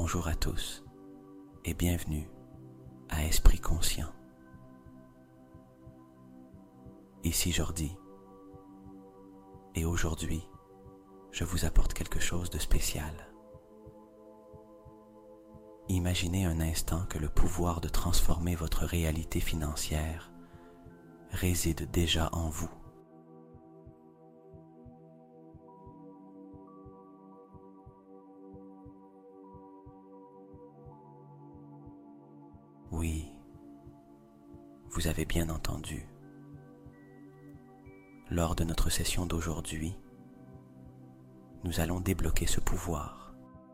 Bonjour à tous et bienvenue à Esprit Conscient. Ici Jordi et aujourd'hui, je vous apporte quelque chose de spécial. Imaginez un instant que le pouvoir de transformer votre réalité financière réside déjà en vous. Oui, vous avez bien entendu. Lors de notre session d'aujourd'hui, nous allons débloquer ce pouvoir.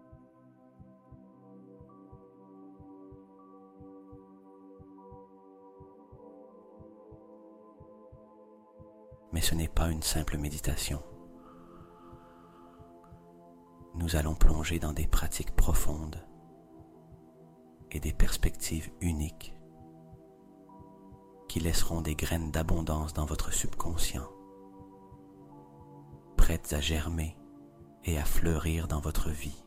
Mais ce n'est pas une simple méditation. Nous allons plonger dans des pratiques profondes et des perspectives uniques qui laisseront des graines d'abondance dans votre subconscient, prêtes à germer et à fleurir dans votre vie.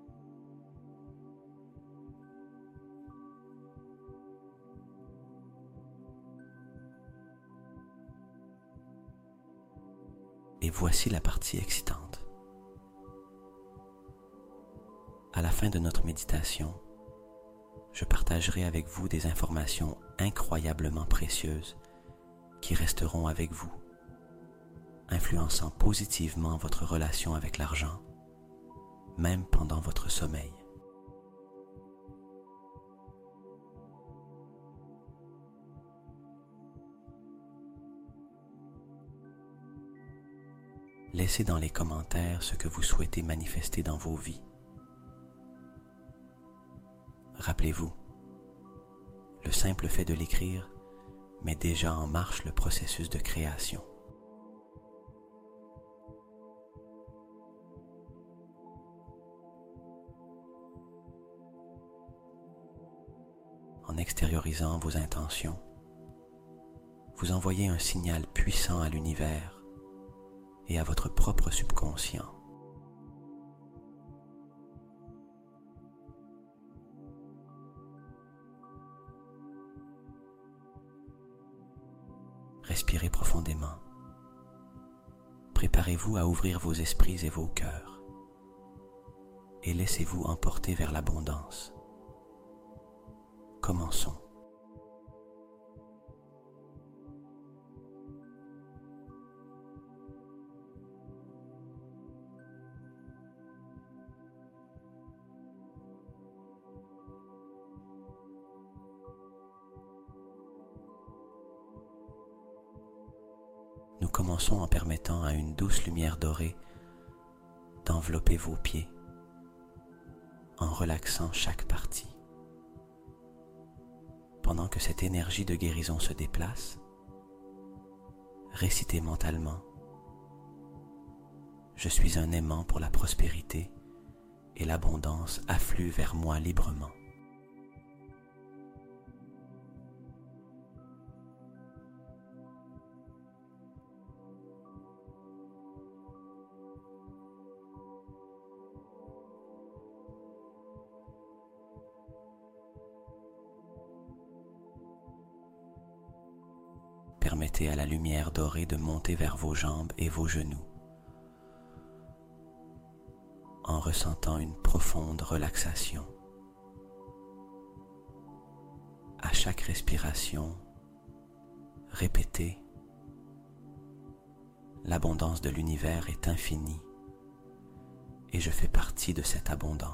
Et voici la partie excitante. À la fin de notre méditation, je partagerai avec vous des informations incroyablement précieuses qui resteront avec vous, influençant positivement votre relation avec l'argent, même pendant votre sommeil. Laissez dans les commentaires ce que vous souhaitez manifester dans vos vies. Rappelez-vous, le simple fait de l'écrire met déjà en marche le processus de création. En extériorisant vos intentions, vous envoyez un signal puissant à l'univers et à votre propre subconscient. Respirez profondément. Préparez-vous à ouvrir vos esprits et vos cœurs et laissez-vous emporter vers l'abondance. Commençons. Nous commençons en permettant à une douce lumière dorée d'envelopper vos pieds en relaxant chaque partie. Pendant que cette énergie de guérison se déplace, récitez mentalement « Je suis un aimant pour la prospérité et l'abondance afflue vers moi librement. » Permettez à la lumière dorée de monter vers vos jambes et vos genoux, en ressentant une profonde relaxation. À chaque respiration, répétez « L'abondance de l'univers est infinie et je fais partie de cette abondance. »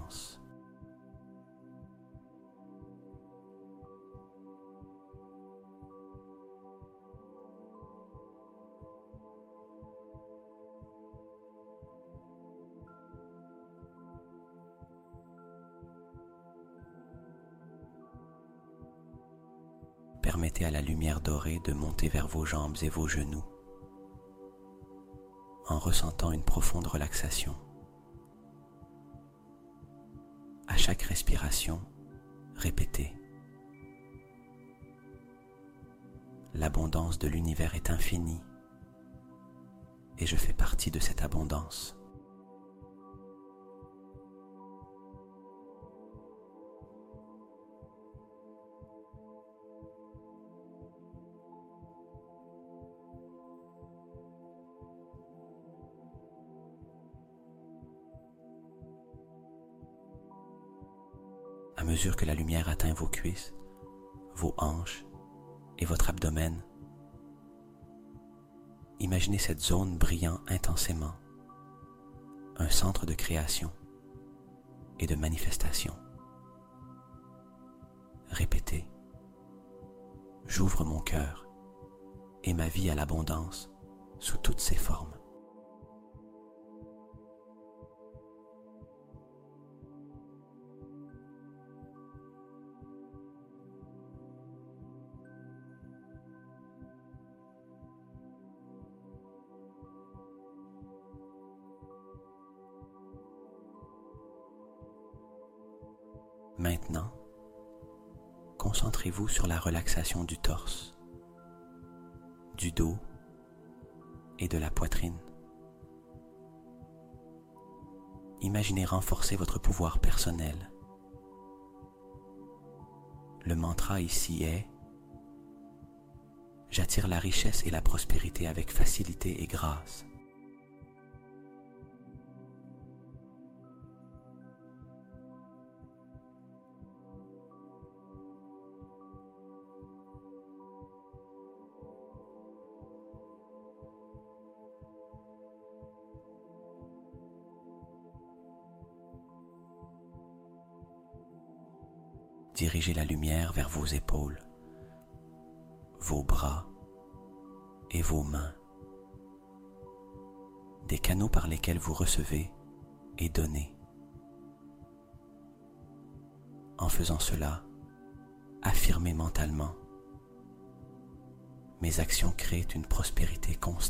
Permettez à la lumière dorée de monter vers vos jambes et vos genoux, en ressentant une profonde relaxation. À chaque respiration, répétez « L'abondance de l'univers est infinie et je fais partie de cette abondance. » À mesure que la lumière atteint vos cuisses, vos hanches et votre abdomen, imaginez cette zone brillant intensément, un centre de création et de manifestation. Répétez, j'ouvre mon cœur et ma vie à l'abondance sous toutes ses formes. Maintenant, concentrez-vous sur la relaxation du torse, du dos et de la poitrine. Imaginez renforcer votre pouvoir personnel. Le mantra ici est « J'attire la richesse et la prospérité avec facilité et grâce ». Dirigez la lumière vers vos épaules, vos bras et vos mains, des canaux par lesquels vous recevez et donnez. En faisant cela, affirmez mentalement « Mes actions créent une prospérité constante ».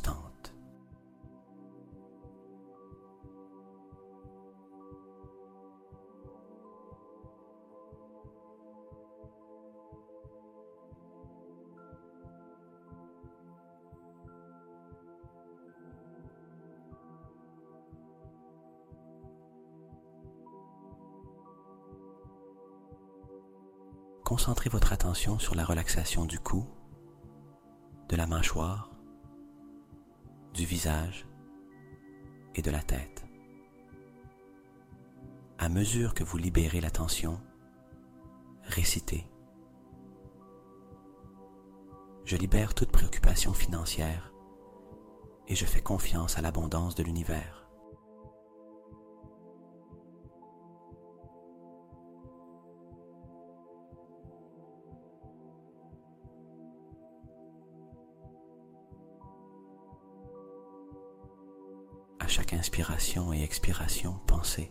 Concentrez votre attention sur la relaxation du cou, de la mâchoire, du visage et de la tête. À mesure que vous libérez la tension, récitez. Je libère toute préoccupation financière et je fais confiance à l'abondance de l'univers. À chaque inspiration et expiration, pensez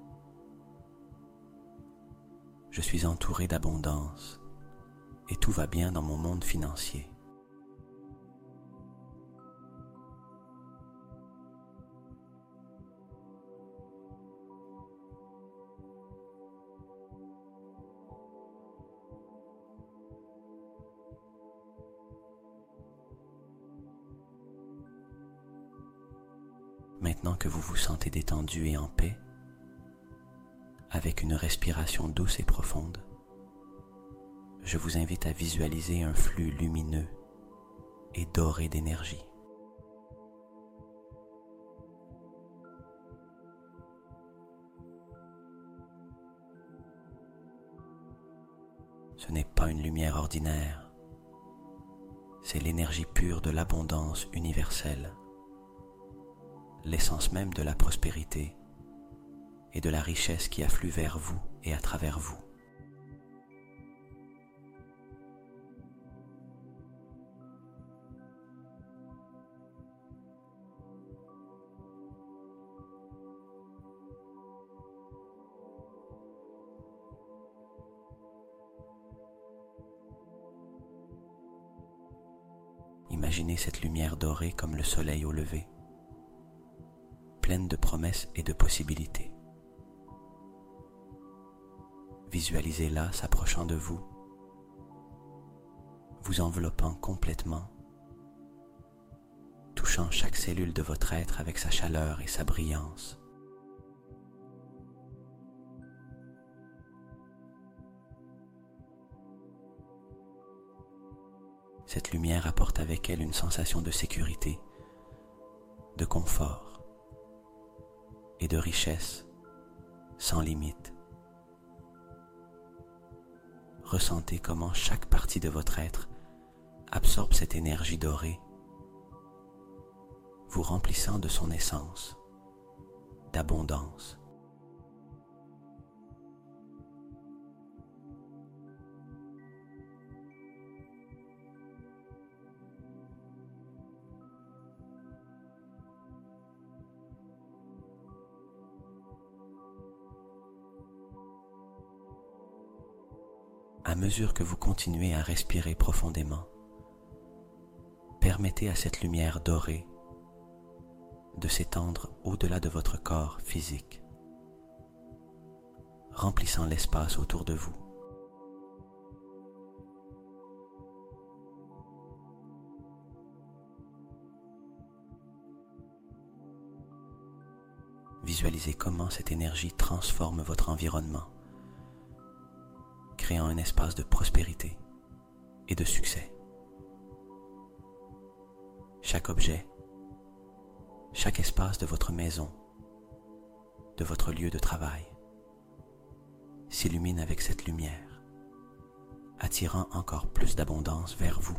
« Je suis entouré d'abondance et tout va bien dans mon monde financier. » Maintenant que vous vous sentez détendu et en paix, avec une respiration douce et profonde, je vous invite à visualiser un flux lumineux et doré d'énergie. Ce n'est pas une lumière ordinaire, c'est l'énergie pure de l'abondance universelle, l'essence même de la prospérité et de la richesse qui afflue vers vous et à travers vous. Imaginez cette lumière dorée comme le soleil au lever, pleine de promesses et de possibilités. Visualisez-la s'approchant de vous, vous enveloppant complètement, touchant chaque cellule de votre être avec sa chaleur et sa brillance. Cette lumière apporte avec elle une sensation de sécurité, de confort et de richesse sans limite. ressentez comment chaque partie de votre être absorbe cette énergie dorée, vous remplissant de son essence, d'abondance. À mesure que vous continuez à respirer profondément, permettez à cette lumière dorée de s'étendre au-delà de votre corps physique, remplissant l'espace autour de vous. Visualisez comment cette énergie transforme votre environnement, créant un espace de prospérité et de succès. Chaque objet, chaque espace de votre maison, de votre lieu de travail, s'illumine avec cette lumière, attirant encore plus d'abondance vers vous.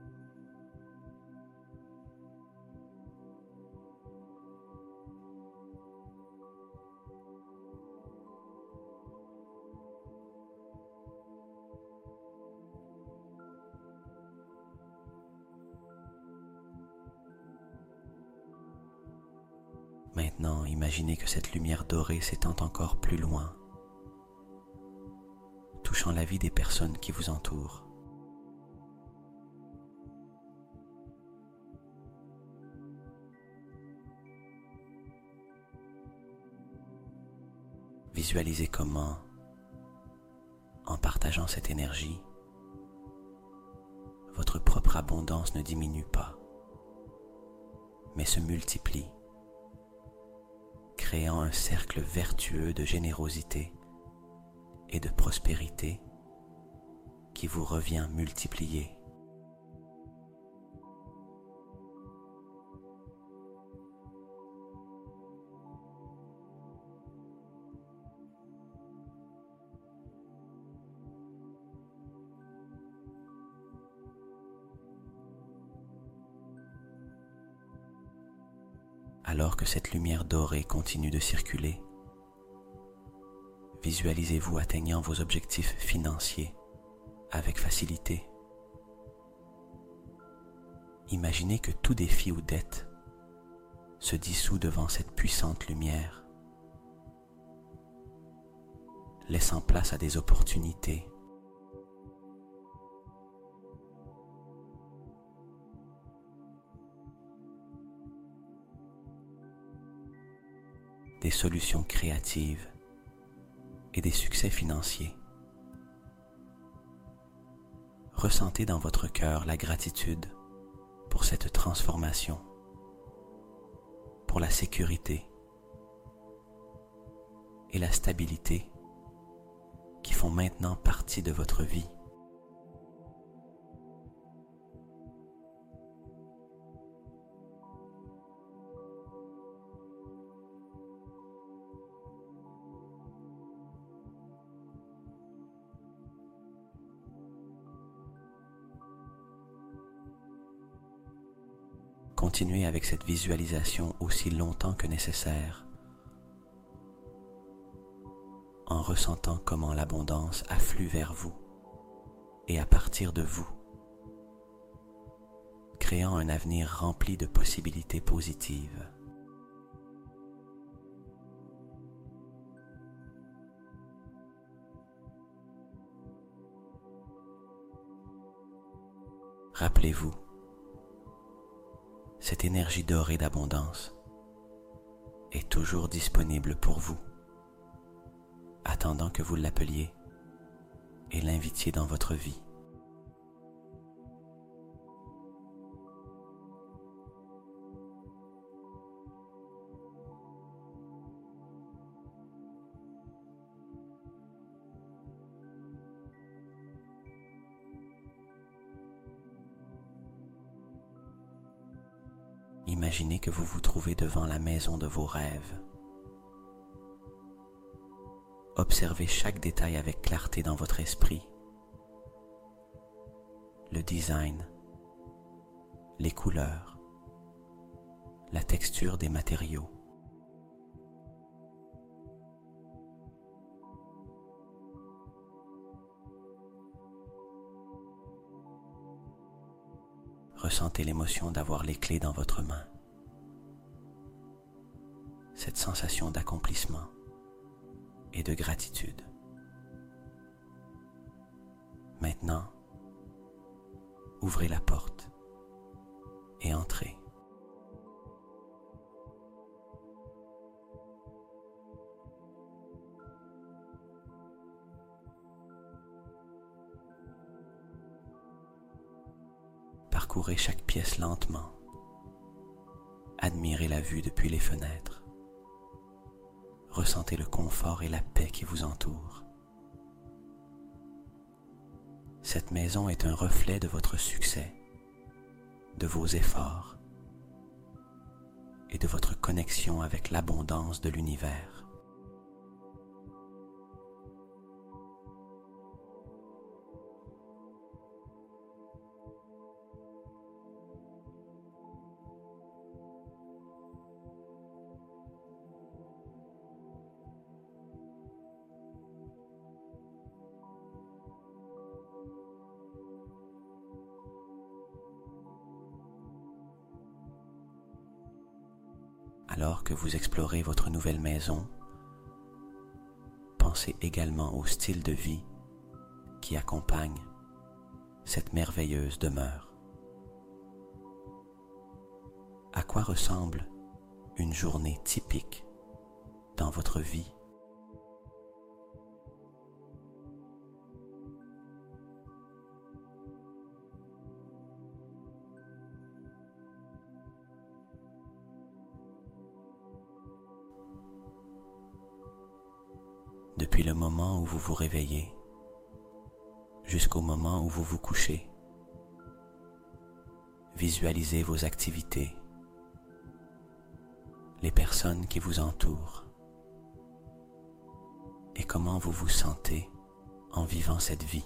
Maintenant, imaginez que cette lumière dorée s'étend encore plus loin, touchant la vie des personnes qui vous entourent. Visualisez comment, en partageant cette énergie, votre propre abondance ne diminue pas, mais se multiplie, créant un cercle vertueux de générosité et de prospérité qui vous revient multiplié. Alors que cette lumière dorée continue de circuler, visualisez-vous atteignant vos objectifs financiers avec facilité. Imaginez que tout défi ou dette se dissout devant cette puissante lumière, laissant place à des opportunités, des solutions créatives et des succès financiers. Ressentez dans votre cœur la gratitude pour cette transformation, pour la sécurité et la stabilité qui font maintenant partie de votre vie. Continuez avec cette visualisation aussi longtemps que nécessaire, en ressentant comment l'abondance afflue vers vous et à partir de vous, créant un avenir rempli de possibilités positives. Rappelez-vous, cette énergie dorée d'abondance est toujours disponible pour vous, attendant que vous l'appeliez et l'invitiez dans votre vie. Imaginez que vous vous trouvez devant la maison de vos rêves. Observez chaque détail avec clarté dans votre esprit le design, les couleurs, la texture des matériaux. Ressentez l'émotion d'avoir les clés dans votre main. Cette sensation d'accomplissement et de gratitude. Maintenant, ouvrez la porte et entrez. Parcourez chaque pièce lentement. Admirez la vue depuis les fenêtres. Ressentez le confort et la paix qui vous entourent. Cette maison est un reflet de votre succès, de vos efforts et de votre connexion avec l'abondance de l'univers. Alors que vous explorez votre nouvelle maison, pensez également au style de vie qui accompagne cette merveilleuse demeure. À quoi ressemble une journée typique dans votre vie? Depuis le moment où vous vous réveillez jusqu'au moment où vous vous couchez, visualisez vos activités, les personnes qui vous entourent et comment vous vous sentez en vivant cette vie.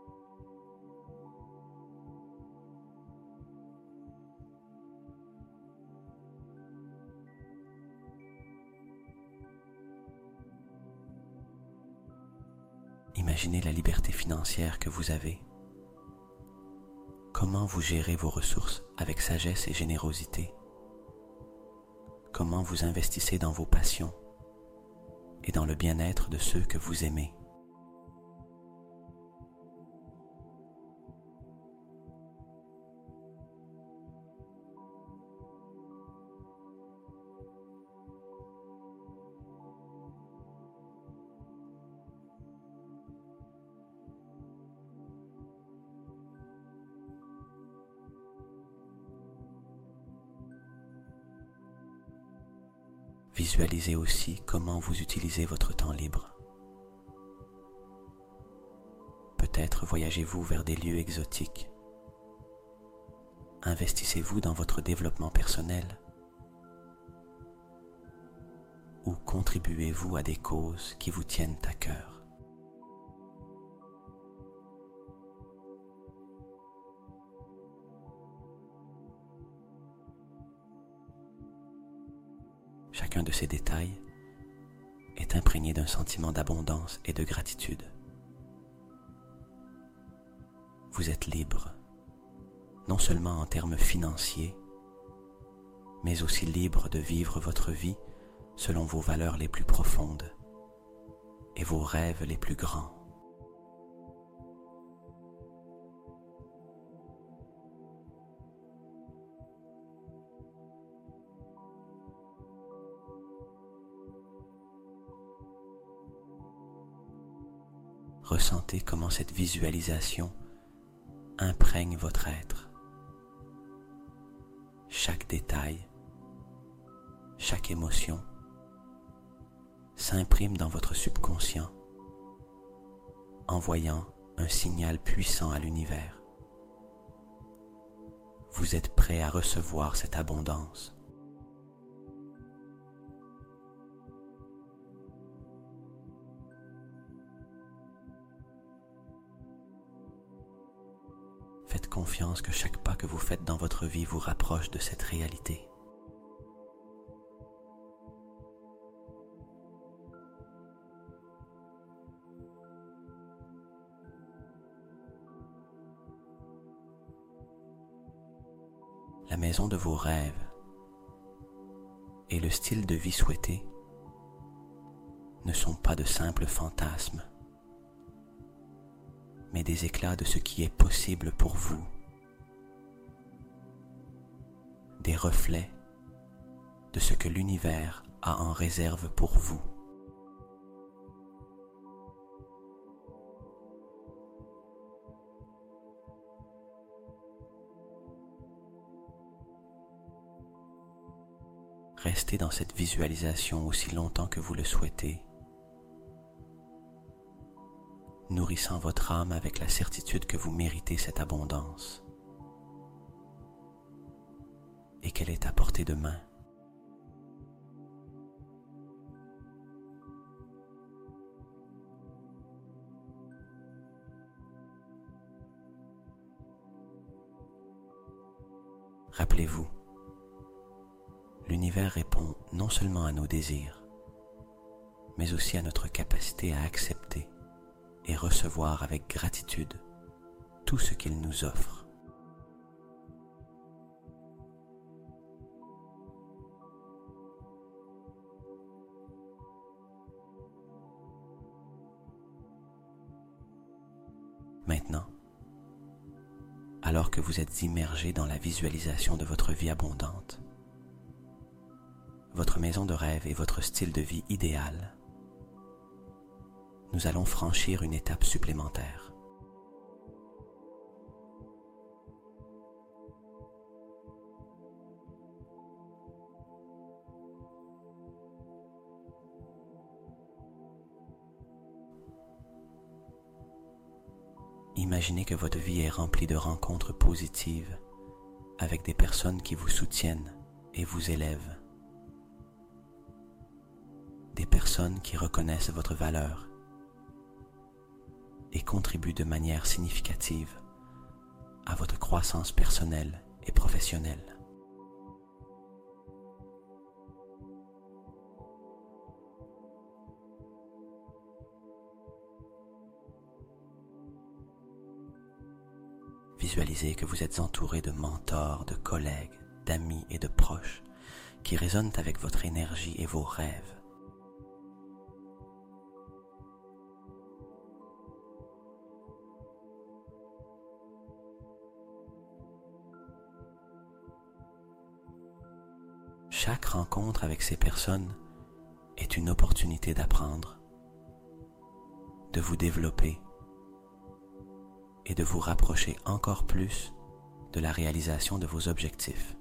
Imaginez la liberté financière que vous avez. Comment vous gérez vos ressources avec sagesse et générosité? Comment vous investissez dans vos passions et dans le bien-être de ceux que vous aimez? Visualisez aussi comment vous utilisez votre temps libre. Peut-être voyagez-vous vers des lieux exotiques. Investissez-vous dans votre développement personnel. Ou contribuez-vous à des causes qui vous tiennent à cœur. Chacun de ces détails est imprégné d'un sentiment d'abondance et de gratitude. Vous êtes libre, non seulement en termes financiers, mais aussi libre de vivre votre vie selon vos valeurs les plus profondes et vos rêves les plus grands. Ressentez comment cette visualisation imprègne votre être. Chaque détail, chaque émotion s'imprime dans votre subconscient, envoyant un signal puissant à l'univers. Vous êtes prêt à recevoir cette abondance. Faites confiance que chaque pas que vous faites dans votre vie vous rapproche de cette réalité. La maison de vos rêves et le style de vie souhaité ne sont pas de simples fantasmes, mais des éclats de ce qui est possible pour vous, des reflets de ce que l'univers a en réserve pour vous. Restez dans cette visualisation aussi longtemps que vous le souhaitez, nourrissant votre âme avec la certitude que vous méritez cette abondance et qu'elle est à portée de main. Rappelez-vous, l'univers répond non seulement à nos désirs, mais aussi à notre capacité à accepter et recevoir avec gratitude tout ce qu'il nous offre. Maintenant, alors que vous êtes immergé dans la visualisation de votre vie abondante, votre maison de rêve et votre style de vie idéal, nous allons franchir une étape supplémentaire. Imaginez que votre vie est remplie de rencontres positives avec des personnes qui vous soutiennent et vous élèvent. Des personnes qui reconnaissent votre valeur et contribuent de manière significative à votre croissance personnelle et professionnelle. Visualisez que vous êtes entouré de mentors, de collègues, d'amis et de proches qui résonnent avec votre énergie et vos rêves. Chaque rencontre avec ces personnes est une opportunité d'apprendre, de vous développer et de vous rapprocher encore plus de la réalisation de vos objectifs.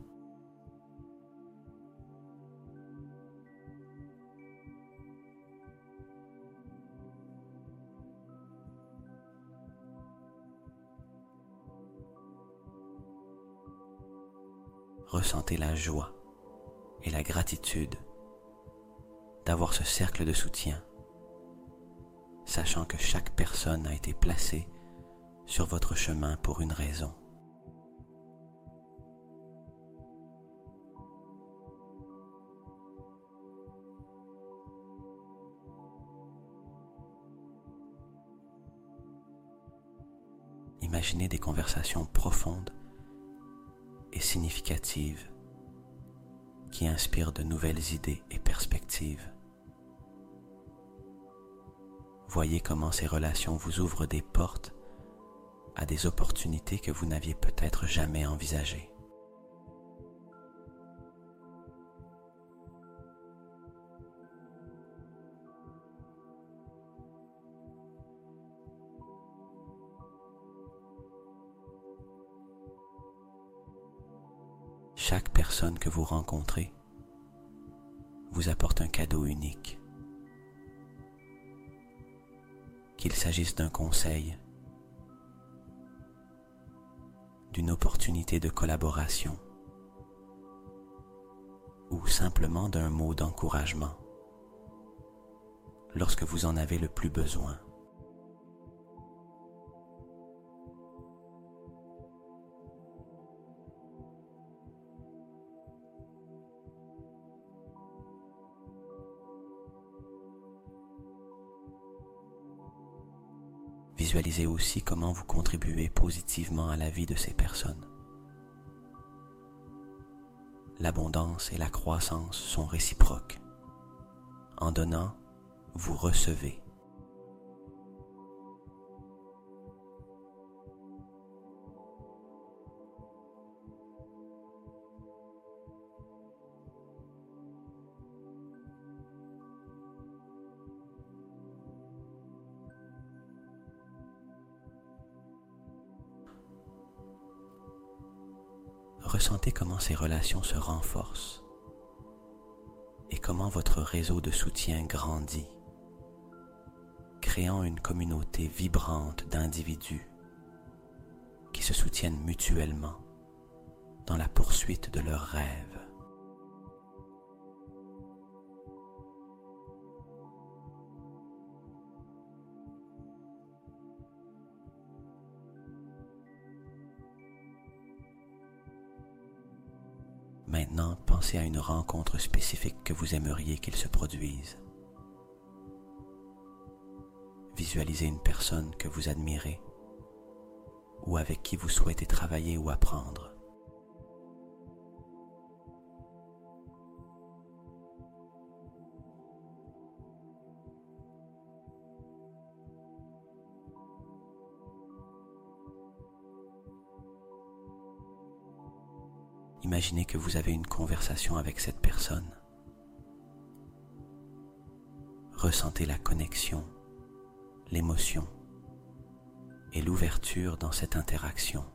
Ressentez la joie et la gratitude d'avoir ce cercle de soutien, sachant que chaque personne a été placée sur votre chemin pour une raison. Imaginez des conversations profondes et significatives qui inspirent de nouvelles idées et perspectives. Voyez comment ces relations vous ouvrent des portes à des opportunités que vous n'aviez peut-être jamais envisagées. Chaque personne que vous rencontrez vous apporte un cadeau unique. Qu'il s'agisse d'un conseil, d'une opportunité de collaboration ou simplement d'un mot d'encouragement lorsque vous en avez le plus besoin. Visualisez aussi comment vous contribuez positivement à la vie de ces personnes. L'abondance et la croissance sont réciproques. En donnant, vous recevez. Ressentez comment ces relations se renforcent et comment votre réseau de soutien grandit, créant une communauté vibrante d'individus qui se soutiennent mutuellement dans la poursuite de leurs rêves. Maintenant, pensez à une rencontre spécifique que vous aimeriez qu'il se produise. Visualisez une personne que vous admirez ou avec qui vous souhaitez travailler ou apprendre. Imaginez que vous avez une conversation avec cette personne. Ressentez la connexion, l'émotion et l'ouverture dans cette interaction.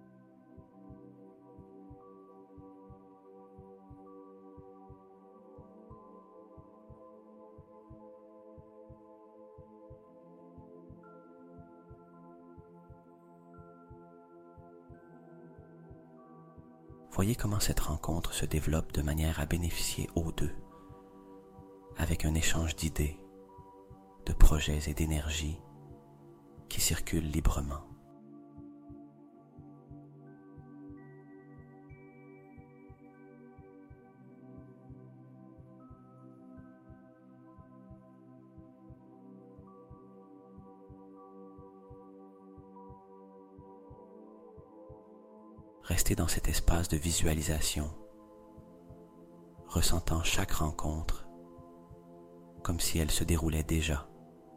Voyez comment cette rencontre se développe de manière à bénéficier aux deux, avec un échange d'idées, de projets et d'énergie qui circulent librement. Restez dans cet espace de visualisation, ressentant chaque rencontre comme si elle se déroulait déjà.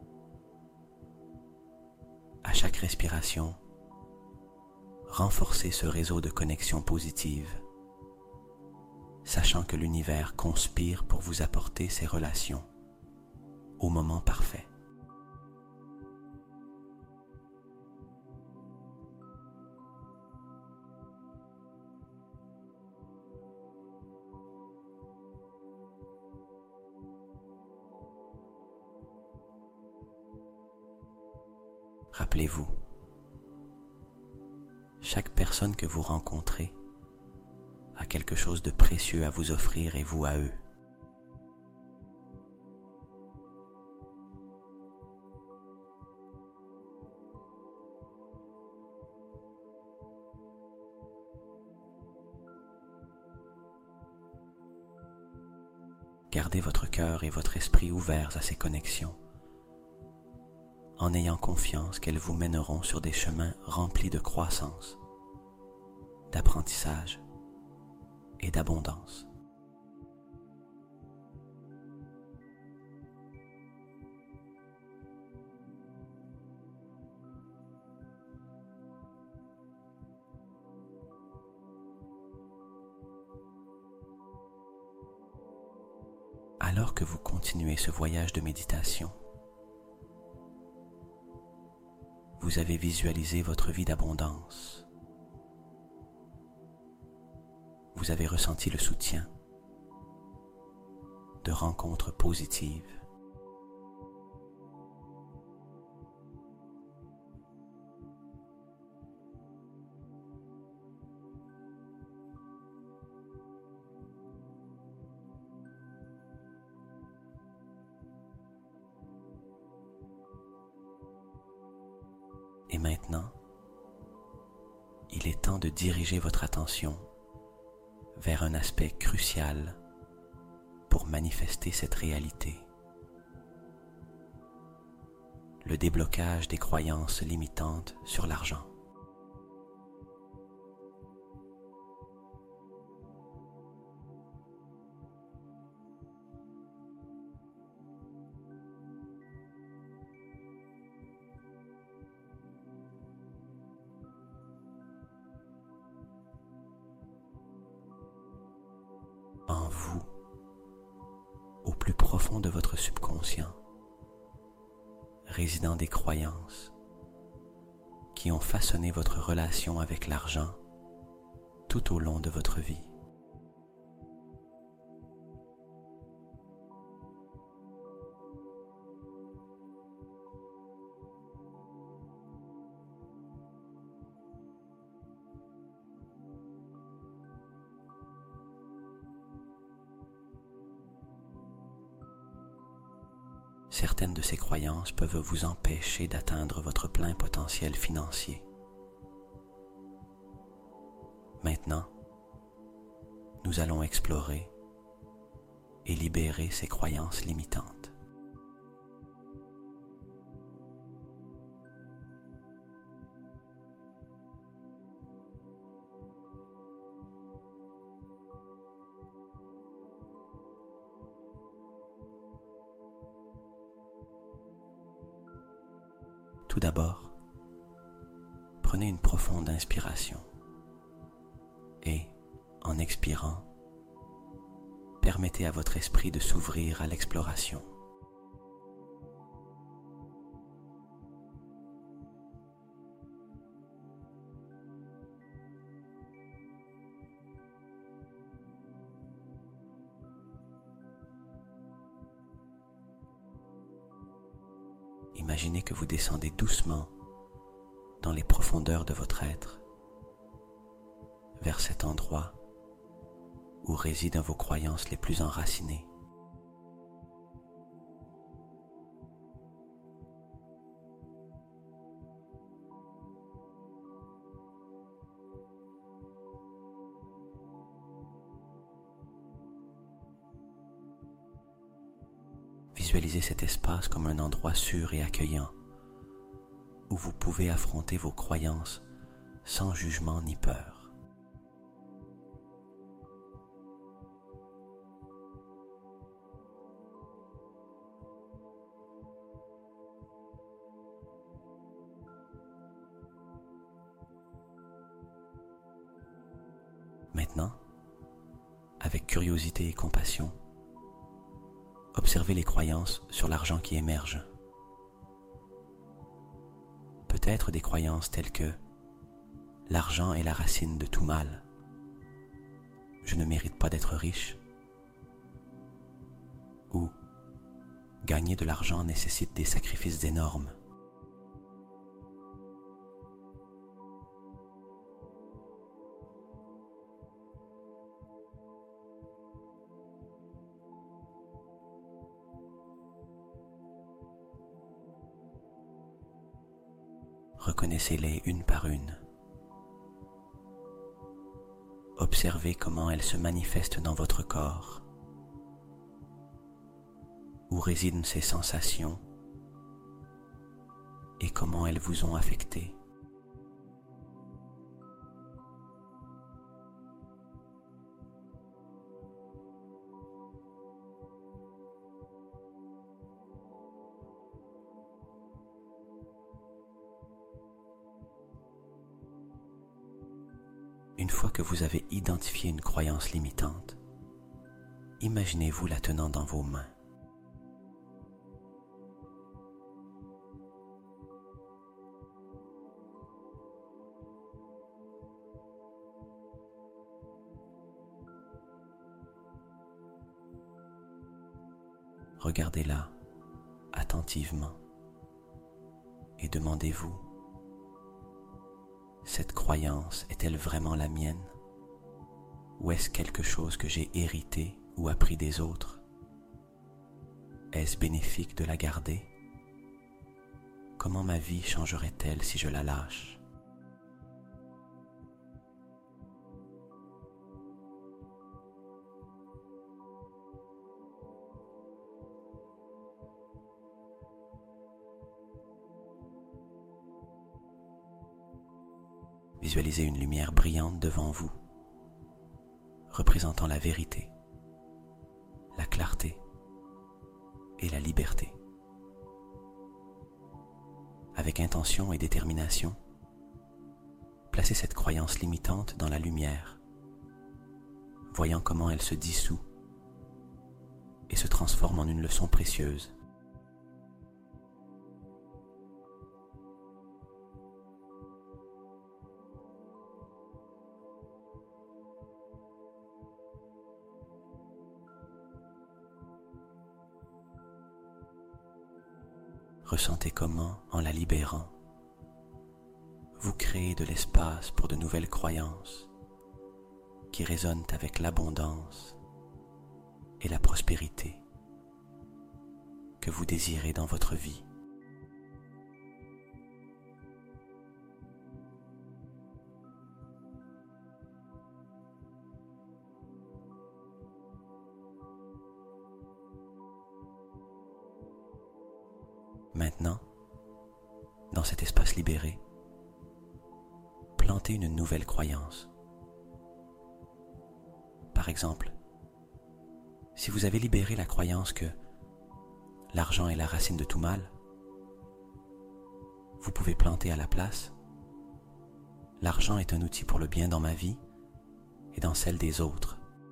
À chaque respiration, renforcez ce réseau de connexion positive, sachant que l'univers conspire pour vous apporter ces relations au moment parfait. Rappelez-vous, chaque personne que vous rencontrez a quelque chose de précieux à vous offrir et vous à eux. Gardez votre cœur et votre esprit ouverts à ces connexions, en ayant confiance qu'elles vous mèneront sur des chemins remplis de croissance, d'apprentissage et d'abondance. Alors que vous continuez ce voyage de méditation, vous avez visualisé votre vie d'abondance. Vous avez ressenti le soutien de rencontres positives. Et maintenant, il est temps de diriger votre attention vers un aspect crucial pour manifester cette réalité. le déblocage des croyances limitantes sur l'argent. En vous, au plus profond de votre subconscient, résidant des croyances qui ont façonné votre relation avec l'argent tout au long de votre vie. Certaines de ces croyances peuvent vous empêcher d'atteindre votre plein potentiel financier. Maintenant, nous allons explorer et libérer ces croyances limitantes. Tout d'abord, prenez une profonde inspiration et, en expirant, permettez à votre esprit de s'ouvrir à l'exploration. Imaginez que vous descendez doucement dans les profondeurs de votre être, vers cet endroit où résident vos croyances les plus enracinées. Visualisez cet espace comme un endroit sûr et accueillant où vous pouvez affronter vos croyances sans jugement ni peur. Maintenant, avec curiosité et compassion, observez les croyances sur l'argent qui émergent. Peut-être des croyances telles que « l'argent est la racine de tout mal »,« je ne mérite pas d'être riche » ou « gagner de l'argent nécessite des sacrifices énormes ». Reconnaissez-les une par une. Observez comment elles se manifestent dans votre corps. Où résident ces sensations et comment elles vous ont affecté. Une fois que vous avez identifié une croyance limitante, imaginez-vous la tenant dans vos mains. Regardez-la attentivement et demandez-vous: cette croyance est-elle vraiment la mienne? Ou est-ce quelque chose que j'ai hérité ou appris des autres? Est-ce bénéfique de la garder? Comment ma vie changerait-elle si je la lâche? Visualisez une lumière brillante devant vous, représentant la vérité, la clarté et la liberté. Avec intention et détermination, placez cette croyance limitante dans la lumière, voyant comment elle se dissout et se transforme en une leçon précieuse. Ressentez comment, en la libérant, vous créez de l'espace pour de nouvelles croyances qui résonnent avec l'abondance et la prospérité que vous désirez dans votre vie. Maintenant, dans cet espace libéré, plantez une nouvelle croyance. Par exemple, si vous avez libéré la croyance que l'argent est la racine de tout mal, vous pouvez planter à la place: l'argent est un outil pour le bien dans ma vie et dans celle des autres.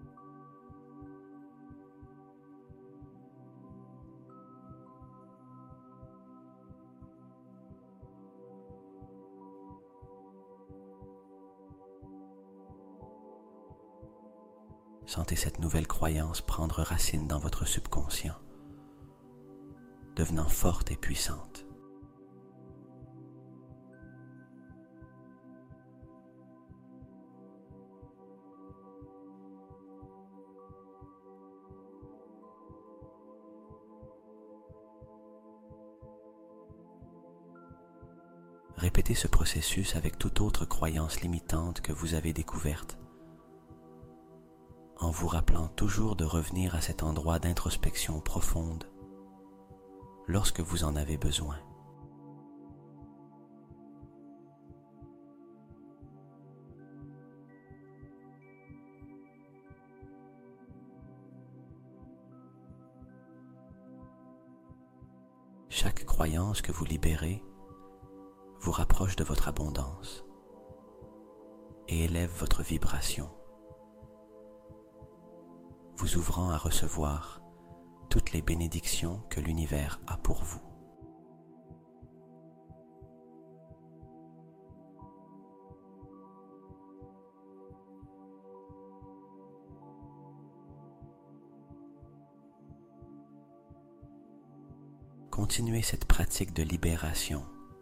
Sentez cette nouvelle croyance prendre racine dans votre subconscient, devenant forte et puissante. Répétez ce processus avec toute autre croyance limitante que vous avez découverte, en vous rappelant toujours de revenir à cet endroit d'introspection profonde lorsque vous en avez besoin. Chaque croyance que vous libérez vous rapproche de votre abondance et élève votre vibration, vous ouvrant à recevoir toutes les bénédictions que l'univers a pour vous. Continuez cette pratique de libération,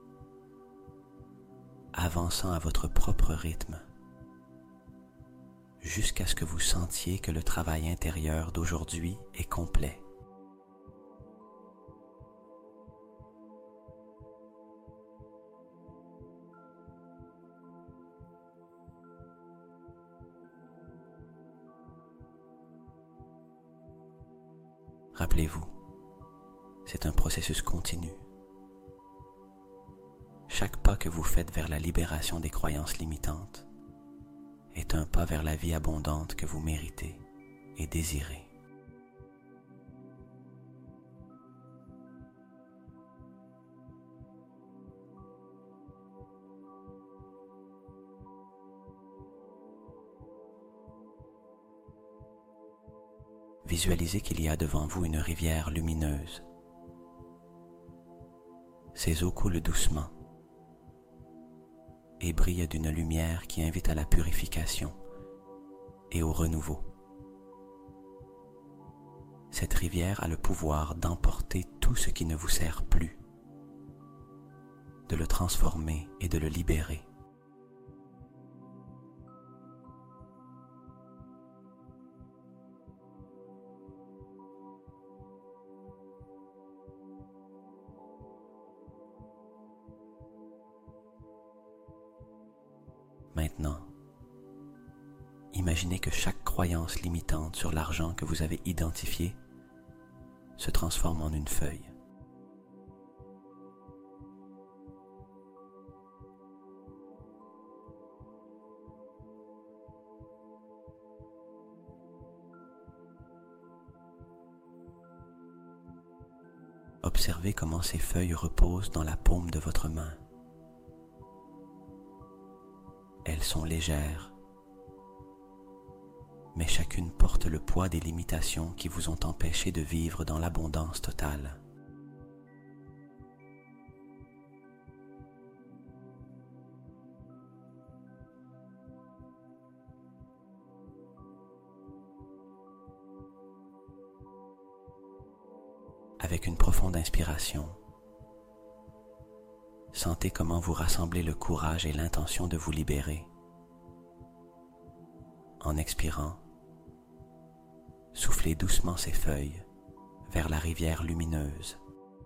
avançant à votre propre rythme, jusqu'à ce que vous sentiez que le travail intérieur d'aujourd'hui est complet. Rappelez-vous, c'est un processus continu. Chaque pas que vous faites vers la libération des croyances limitantes est un pas vers la vie abondante que vous méritez et désirez. Visualisez qu'il y a devant vous une rivière lumineuse. Ses eaux coulent doucement et brillent d'une lumière qui invite à la purification et au renouveau. Cette rivière a le pouvoir d'emporter tout ce qui ne vous sert plus, de le transformer et de le libérer. Maintenant, imaginez que chaque croyance limitante sur l'argent que vous avez identifiée se transforme en une feuille. observez comment ces feuilles reposent dans la paume de votre main. Elles sont légères, mais chacune porte le poids des limitations qui vous ont empêché de vivre dans l'abondance totale. Avec une profonde inspiration, sentez comment vous rassemblez le courage et l'intention de vous libérer. En expirant, soufflez doucement ces feuilles vers la rivière lumineuse.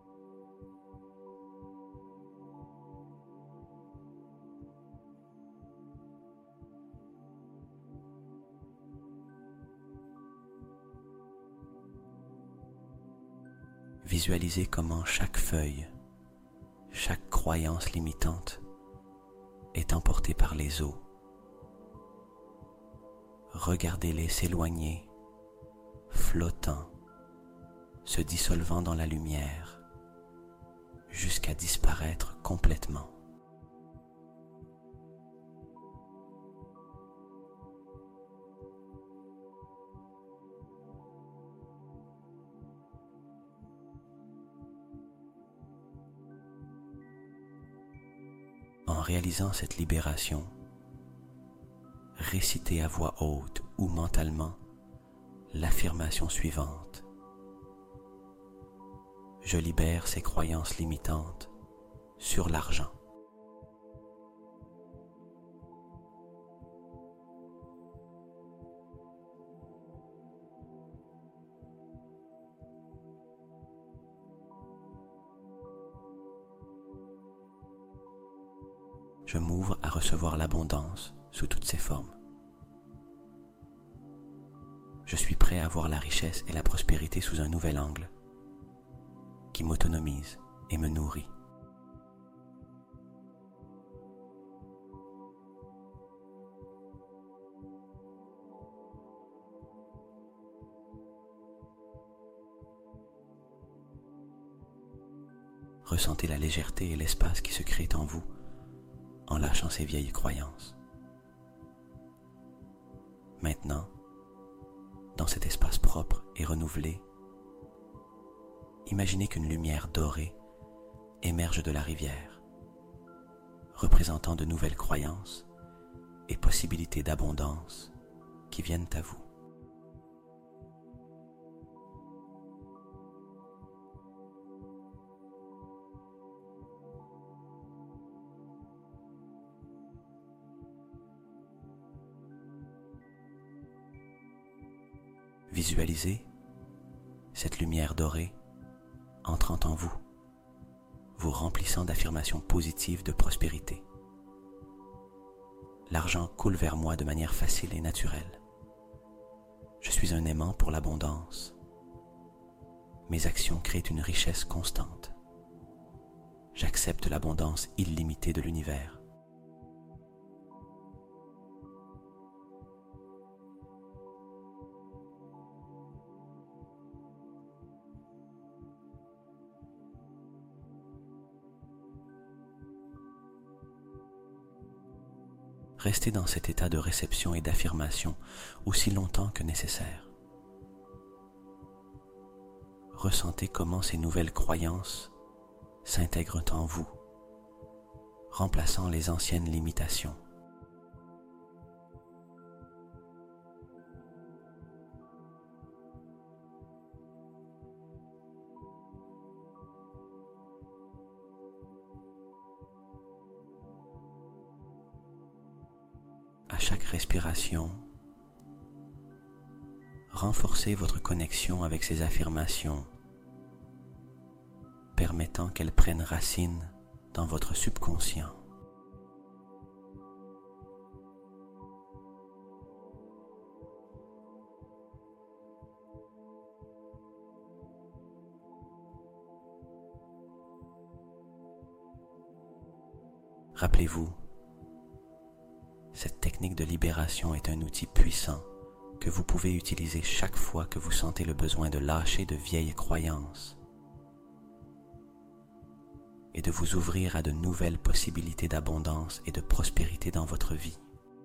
Visualisez comment chaque feuille, chaque croyance limitante est emportée par les eaux. Regardez-les s'éloigner, flottant, se dissolvant dans la lumière, jusqu'à disparaître complètement. En réalisant cette libération, récitez à voix haute ou mentalement l'affirmation suivante. Je libère ces croyances limitantes sur l'argent. Je m'ouvre à recevoir l'abondance sous toutes ses formes. Je suis prêt à voir la richesse et la prospérité sous un nouvel angle qui m'autonomise et me nourrit. Ressentez la légèreté et l'espace qui se créent en vous en lâchant ces vieilles croyances. Maintenant, dans cet espace propre et renouvelé, imaginez qu'une lumière dorée émerge de la rivière, représentant de nouvelles croyances et possibilités d'abondance qui viennent à vous. Visualisez cette lumière dorée entrant en vous, vous remplissant d'affirmations positives de prospérité. L'argent coule vers moi de manière facile et naturelle. Je suis un aimant pour l'abondance. Mes actions créent une richesse constante. J'accepte l'abondance illimitée de l'univers. Restez dans cet état de réception et d'affirmation aussi longtemps que nécessaire. Ressentez comment ces nouvelles croyances s'intègrent en vous, remplaçant les anciennes limitations. À chaque respiration, renforcez votre connexion avec ces affirmations, permettant qu'elles prennent racine dans votre subconscient. Rappelez-vous, cette technique de libération est un outil puissant que vous pouvez utiliser chaque fois que vous sentez le besoin de lâcher de vieilles croyances. et de vous ouvrir à de nouvelles possibilités d'abondance et de prospérité dans votre vie.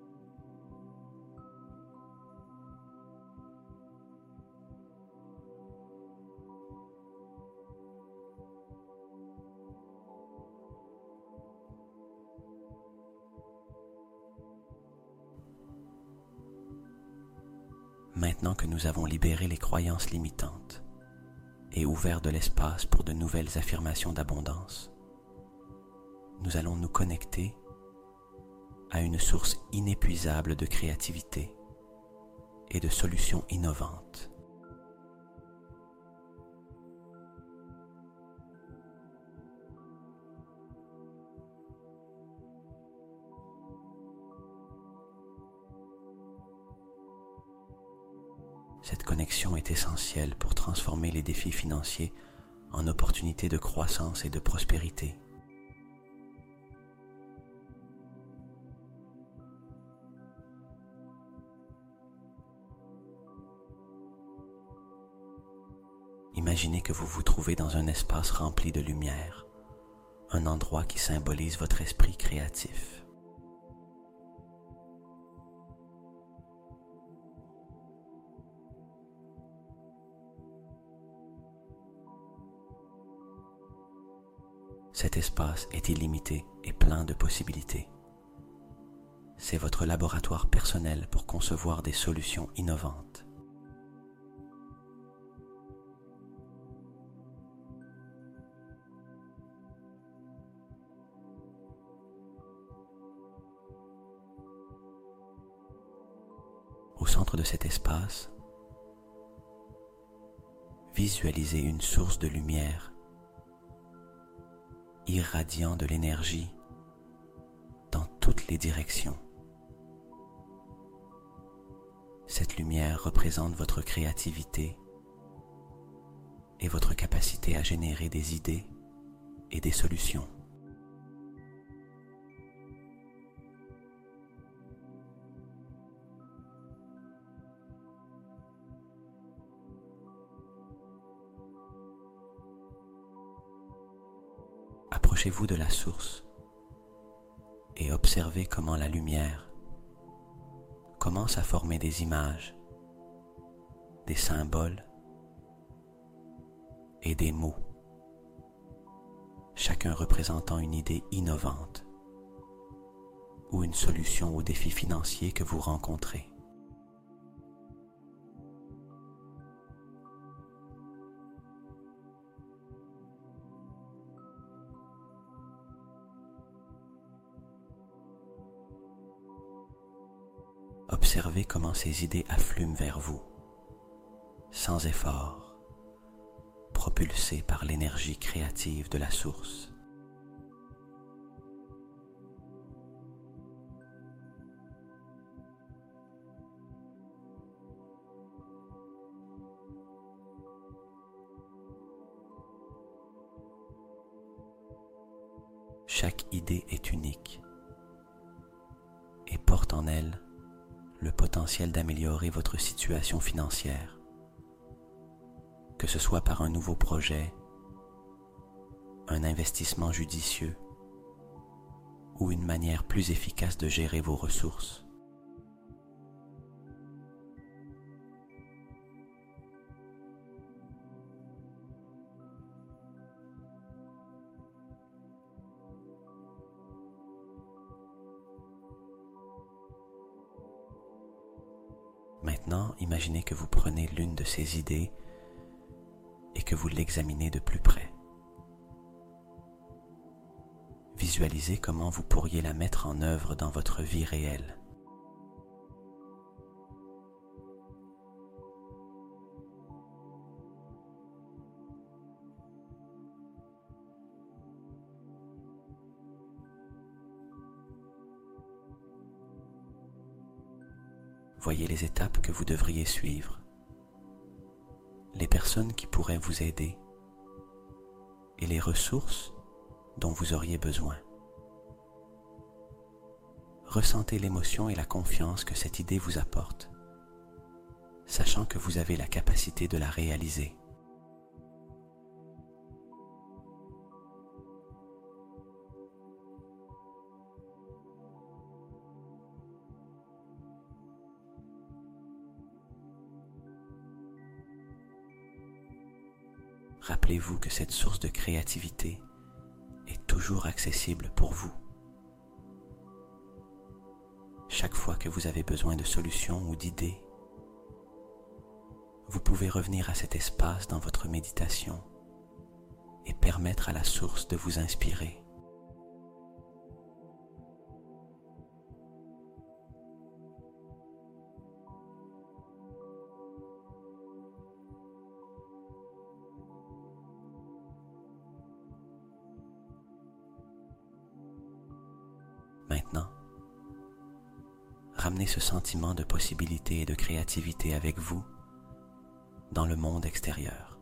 Maintenant que nous avons libéré les croyances limitantes et ouvert de l'espace pour de nouvelles affirmations d'abondance, nous allons nous connecter à une source inépuisable de créativité et de solutions innovantes. Cette connexion est essentielle pour transformer les défis financiers en opportunités de croissance et de prospérité. Imaginez que vous vous trouvez dans un espace rempli de lumière, un endroit qui symbolise votre esprit créatif. Cet espace est illimité et plein de possibilités. C'est votre laboratoire personnel pour concevoir des solutions innovantes. Au centre de cet espace, visualisez une source de lumière irradiant de l'énergie dans toutes les directions. Cette lumière représente votre créativité et votre capacité à générer des idées et des solutions. Approchez-vous de la source et observez comment la lumière commence à former des images, des symboles et des mots, chacun représentant une idée innovante ou une solution au défi financier que vous rencontrez. Observez comment ces idées affluent vers vous, sans effort, propulsées par l'énergie créative de la source. Chaque idée est unique et porte en elle le potentiel d'améliorer votre situation financière, que ce soit par un nouveau projet, un investissement judicieux ou une manière plus efficace de gérer vos ressources. Maintenant, imaginez que vous prenez l'une de ces idées et que vous l'examinez de plus près. Visualisez comment vous pourriez la mettre en œuvre dans votre vie réelle. Voyez les étapes que vous devriez suivre, les personnes qui pourraient vous aider et les ressources dont vous auriez besoin. Ressentez l'émotion et la confiance que cette idée vous apporte, sachant que vous avez la capacité de la réaliser. rappelez-vous que cette source de créativité est toujours accessible pour vous. Chaque fois que vous avez besoin de solutions ou d'idées, vous pouvez revenir à cet espace dans votre méditation et permettre à la source de vous inspirer. Maintenant, ramenez ce sentiment de possibilité et de créativité avec vous dans le monde extérieur.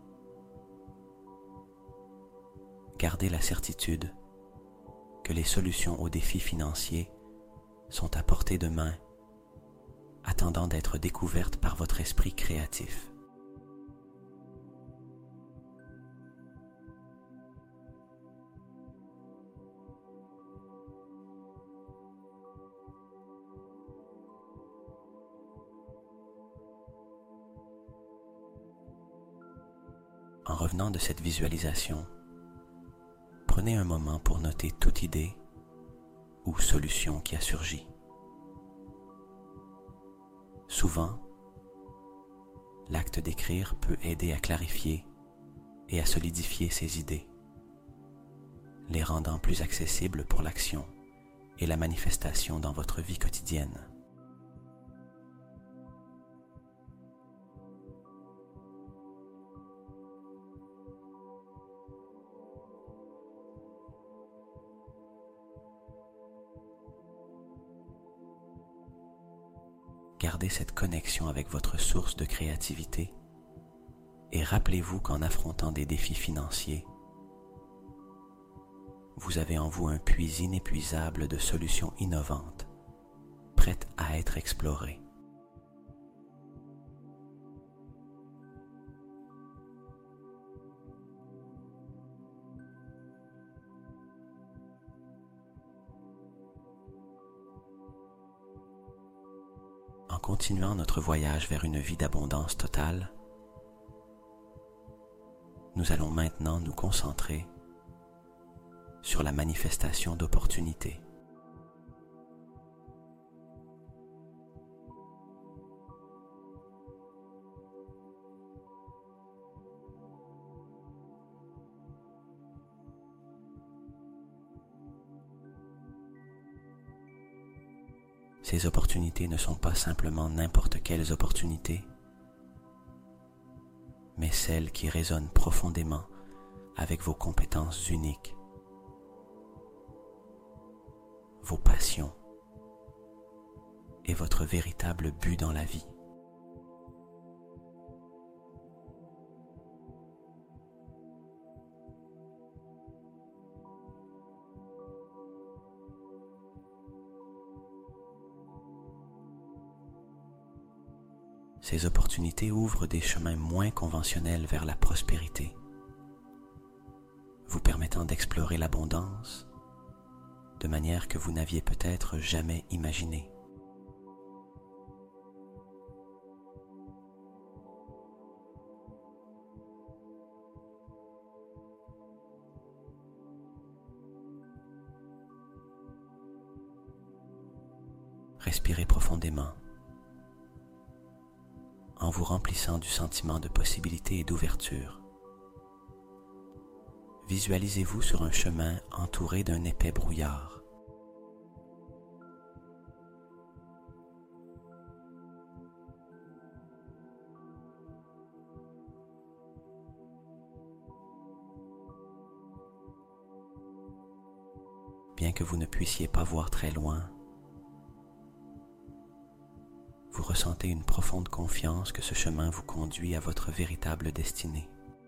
Gardez la certitude que les solutions aux défis financiers sont à portée de main, attendant d'être découvertes par votre esprit créatif. En revenant de cette visualisation, prenez un moment pour noter toute idée ou solution qui a surgi. Souvent, l'acte d'écrire peut aider à clarifier et à solidifier ces idées, les rendant plus accessibles pour l'action et la manifestation dans votre vie quotidienne. Gardez cette connexion avec votre source de créativité et rappelez-vous qu'en affrontant des défis financiers, vous avez en vous un puits inépuisable de solutions innovantes, prêtes à être explorées. En continuant notre voyage vers une vie d'abondance totale, nous allons maintenant nous concentrer sur la manifestation d'opportunités. Ces opportunités ne sont pas simplement n'importe quelles opportunités, mais celles qui résonnent profondément avec vos compétences uniques, vos passions et votre véritable but dans la vie. Ces opportunités ouvrent des chemins moins conventionnels vers la prospérité, vous permettant d'explorer l'abondance de manière que vous n'aviez peut-être jamais imaginée. Respirez profondément en vous remplissant du sentiment de possibilité et d'ouverture. Visualisez-vous sur un chemin entouré d'un épais brouillard. Bien que vous ne puissiez pas voir très loin, vous ressentez une profonde confiance que ce chemin vous conduit à votre véritable destinée.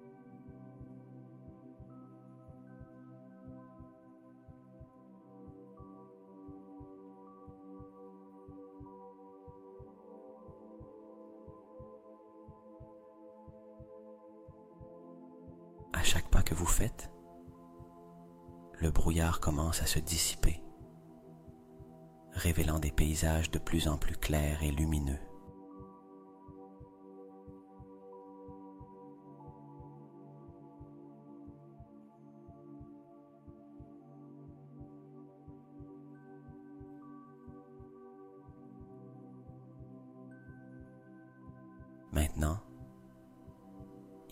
À chaque pas que vous faites, le brouillard commence à se dissiper, révélant des paysages de plus en plus clairs et lumineux.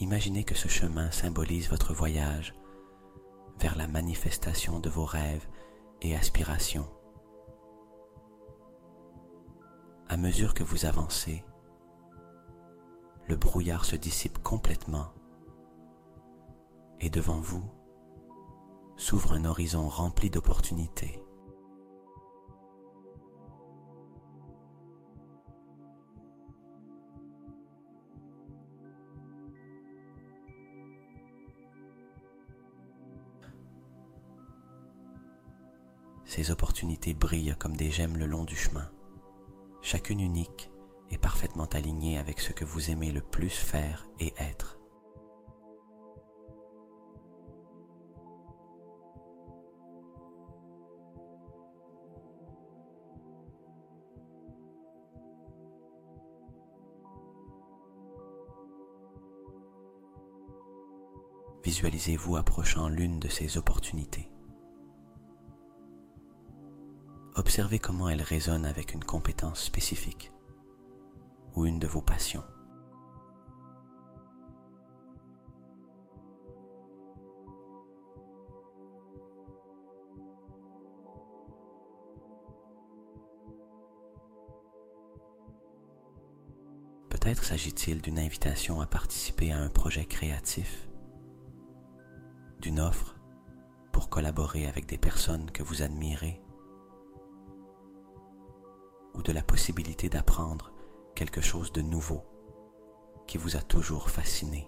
Imaginez que ce chemin symbolise votre voyage vers la manifestation de vos rêves et aspirations. À mesure que vous avancez, le brouillard se dissipe complètement et devant vous s'ouvre un horizon rempli d'opportunités. Ces opportunités brillent comme des gemmes le long du chemin, chacune unique et parfaitement alignée avec ce que vous aimez le plus faire et être. Visualisez-vous approchant l'une de ces opportunités. Observez comment elle résonne avec une compétence spécifique ou une de vos passions. Peut-être s'agit-il d'une invitation à participer à un projet créatif, d'une offre pour collaborer avec des personnes que vous admirez, ou de la possibilité d'apprendre quelque chose de nouveau qui vous a toujours fasciné.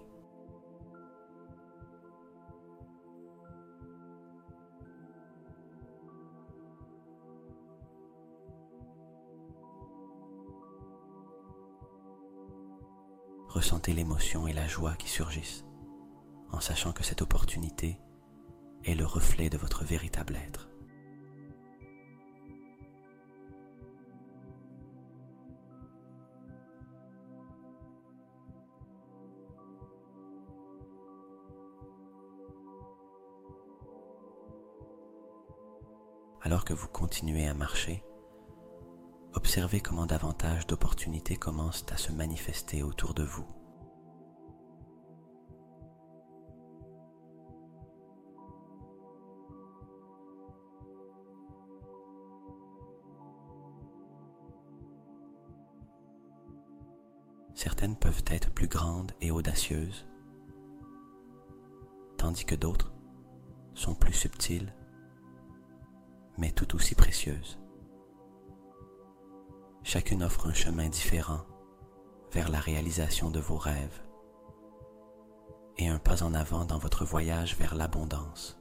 Ressentez l'émotion et la joie qui surgissent, en sachant que cette opportunité est le reflet de votre véritable être. Alors que vous continuez à marcher, observez comment davantage d'opportunités commencent à se manifester autour de vous. Certaines peuvent être plus grandes et audacieuses, tandis que d'autres sont plus subtiles, mais tout aussi précieuses. Chacune offre un chemin différent vers la réalisation de vos rêves et un pas en avant dans votre voyage vers l'abondance.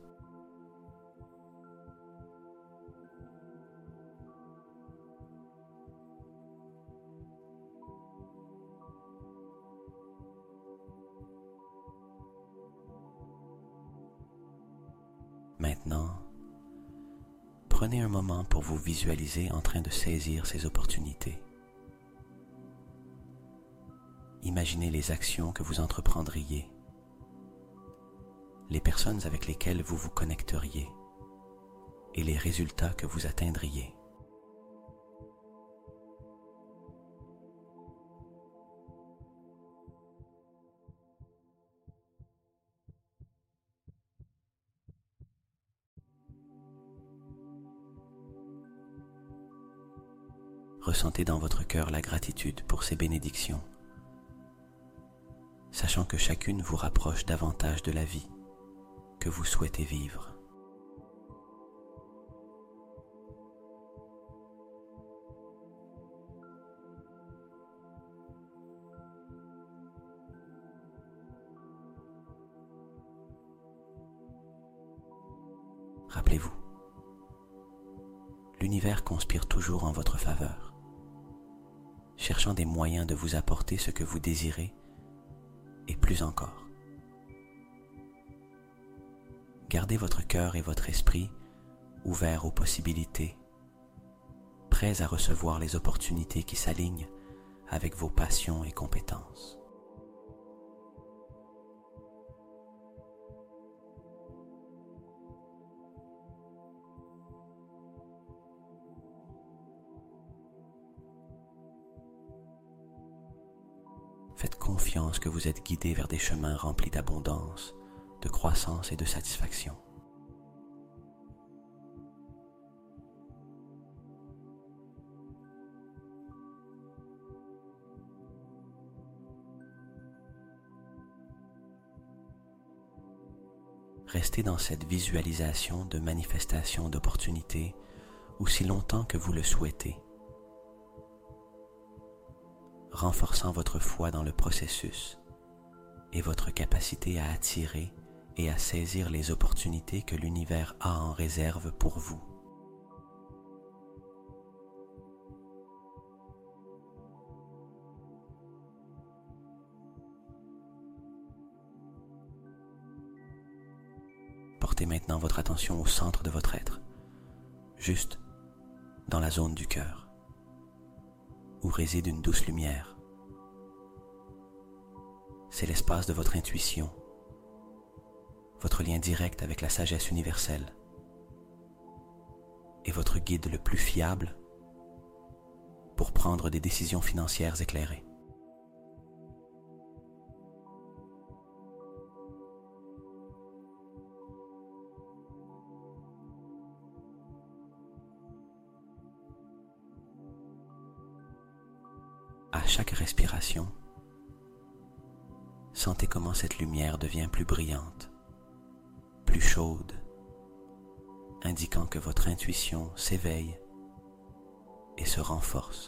Maintenant, prenez un moment pour vous visualiser en train de saisir ces opportunités. Imaginez les actions que vous entreprendriez, les personnes avec lesquelles vous vous connecteriez et les résultats que vous atteindriez. Ressentez dans votre cœur la gratitude pour ces bénédictions, sachant que chacune vous rapproche davantage de la vie que vous souhaitez vivre. Rappelez-vous, l'univers conspire toujours en votre faveur, cherchant des moyens de vous apporter ce que vous désirez et plus encore. Gardez votre cœur et votre esprit ouverts aux possibilités, prêts à recevoir les opportunités qui s'alignent avec vos passions et compétences. Faites confiance que vous êtes guidé vers des chemins remplis d'abondance, de croissance et de satisfaction. Restez dans cette visualisation de manifestation d'opportunités aussi longtemps que vous le souhaitez, renforçant votre foi dans le processus et votre capacité à attirer et à saisir les opportunités que l'univers a en réserve pour vous. Portez maintenant votre attention au centre de votre être, juste dans la zone du cœur, où réside une douce lumière. C'est l'espace de votre intuition, votre lien direct avec la sagesse universelle et votre guide le plus fiable pour prendre des décisions financières éclairées. À chaque respiration, sentez comment cette lumière devient plus brillante, plus chaude, indiquant que votre intuition s'éveille et se renforce.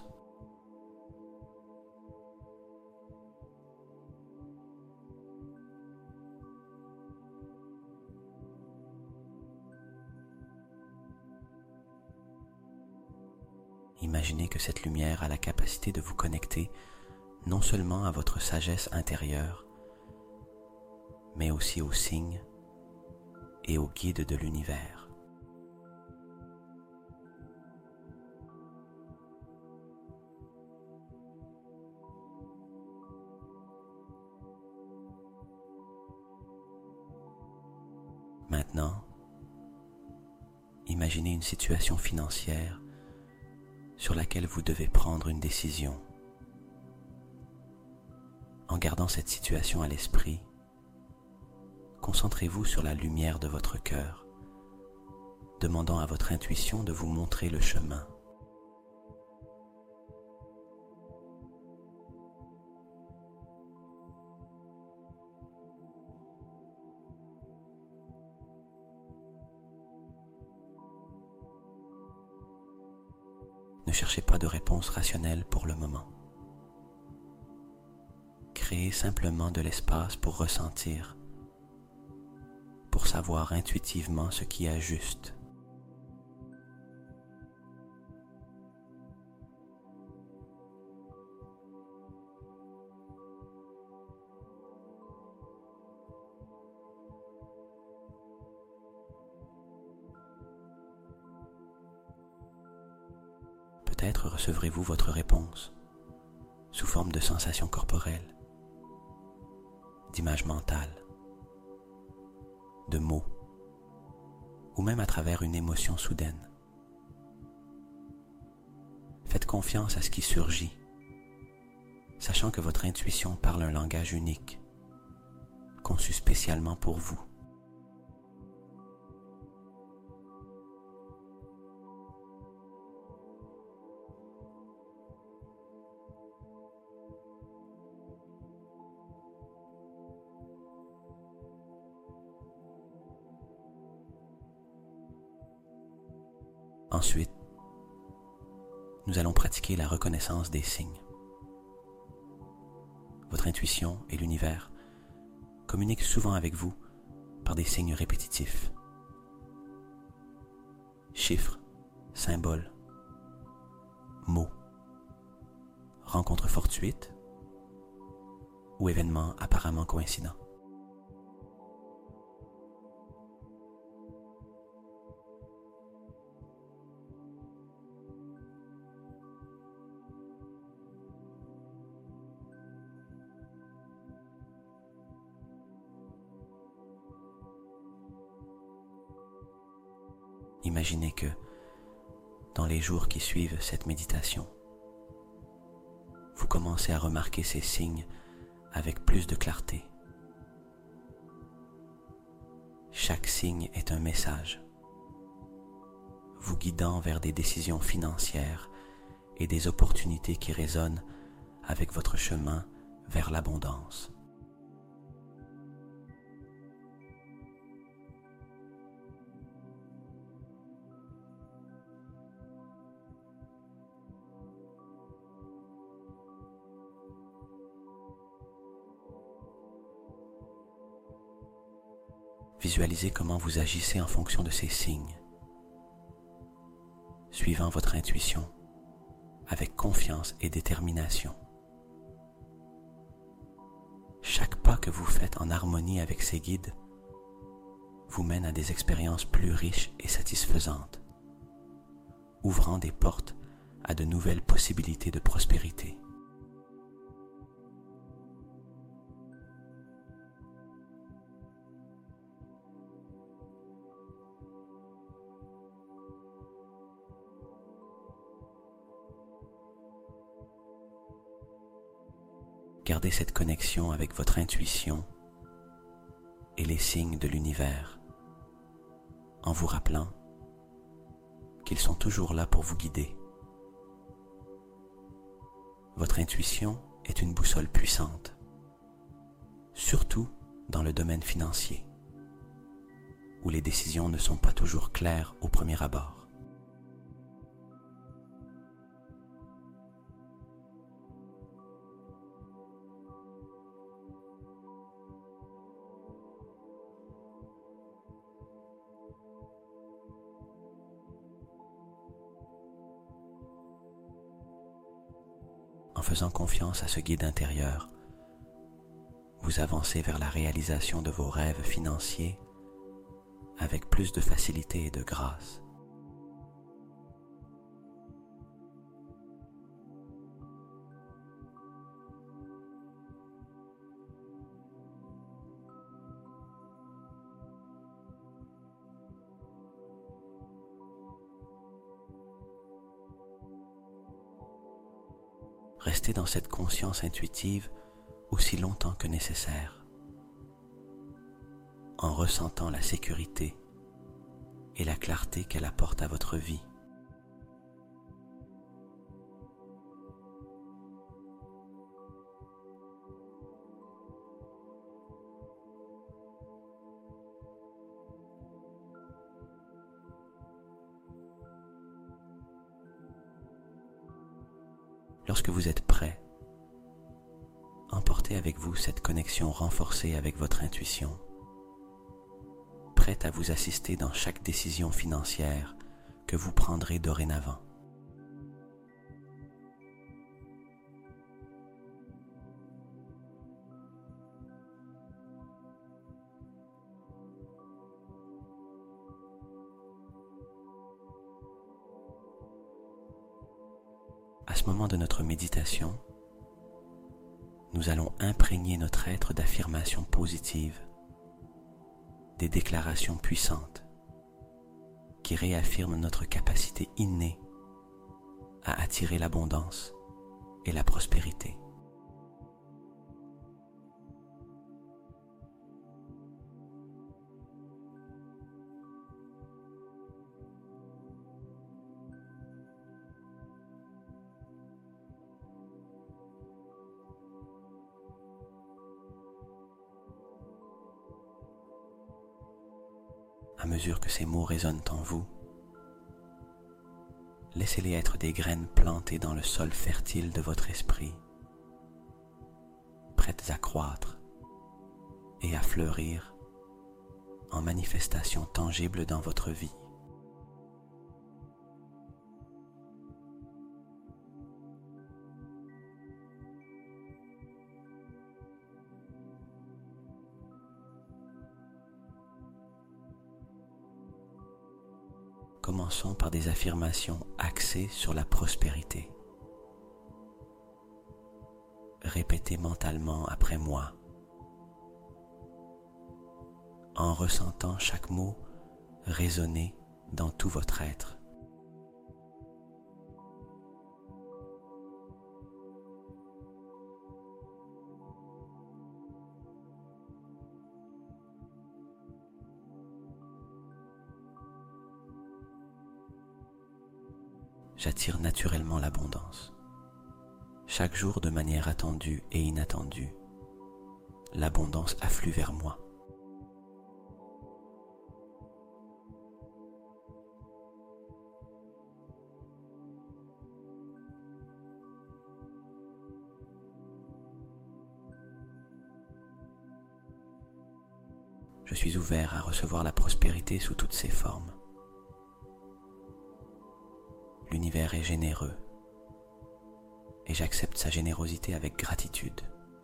Imaginez que cette lumière a la capacité de vous connecter non seulement à votre sagesse intérieure, mais aussi aux signes et aux guides de l'univers. Maintenant, imaginez une situation financière sur laquelle vous devez prendre une décision. En gardant cette situation à l'esprit, concentrez-vous sur la lumière de votre cœur, demandant à votre intuition de vous montrer le chemin. Ne cherchez pas de réponse rationnelle pour le moment. Créez simplement de l'espace pour ressentir, pour savoir intuitivement ce qui est juste. Peut-être recevrez-vous votre réponse sous forme de sensations corporelles, d'images mentales, de mots, ou même à travers une émotion soudaine. Faites confiance à ce qui surgit, sachant que votre intuition parle un langage unique, conçu spécialement pour vous. Ensuite, nous allons pratiquer la reconnaissance des signes. Votre intuition et l'univers communiquent souvent avec vous par des signes répétitifs. Chiffres, symboles, mots, rencontres fortuites ou événements apparemment coïncidents. Imaginez que, dans les jours qui suivent cette méditation, vous commencez à remarquer ces signes avec plus de clarté. Chaque signe est un message, vous guidant vers des décisions financières et des opportunités qui résonnent avec votre chemin vers l'abondance. Visualisez comment vous agissez en fonction de ces signes, suivant votre intuition avec confiance et détermination. Chaque pas que vous faites en harmonie avec ces guides vous mène à des expériences plus riches et satisfaisantes, ouvrant des portes à de nouvelles possibilités de prospérité. Gardez cette connexion avec votre intuition et les signes de l'univers, en vous rappelant qu'ils sont toujours là pour vous guider. Votre intuition est une boussole puissante, surtout dans le domaine financier, où les décisions ne sont pas toujours claires au premier abord. En faisant confiance à ce guide intérieur, vous avancez vers la réalisation de vos rêves financiers avec plus de facilité et de grâce. Restez dans cette conscience intuitive aussi longtemps que nécessaire, en ressentant la sécurité et la clarté qu'elle apporte à votre vie. Lorsque vous êtes prêt, emportez avec vous cette connexion renforcée avec votre intuition, prête à vous assister dans chaque décision financière que vous prendrez dorénavant. À ce moment de notre méditation, nous allons imprégner notre être d'affirmations positives, des déclarations puissantes qui réaffirment notre capacité innée à attirer l'abondance et la prospérité. À mesure que ces mots résonnent en vous, laissez-les être des graines plantées dans le sol fertile de votre esprit, prêtes à croître et à fleurir en manifestations tangibles dans votre vie. Commençons par des affirmations axées sur la prospérité. Répétez mentalement après moi, en ressentant chaque mot résonner dans tout votre être. j'attire naturellement l'abondance. Chaque jour, de manière attendue et inattendue, l'abondance afflue vers moi. Je suis ouvert à recevoir la prospérité sous toutes ses formes. L'univers est généreux et j'accepte sa générosité avec gratitude.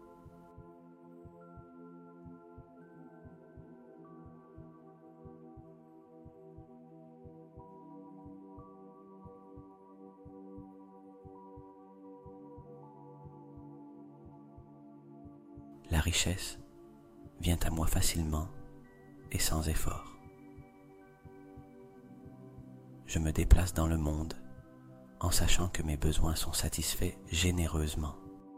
La richesse vient à moi facilement et sans effort. Je me déplace dans le monde en sachant que mes besoins sont satisfaits généreusement.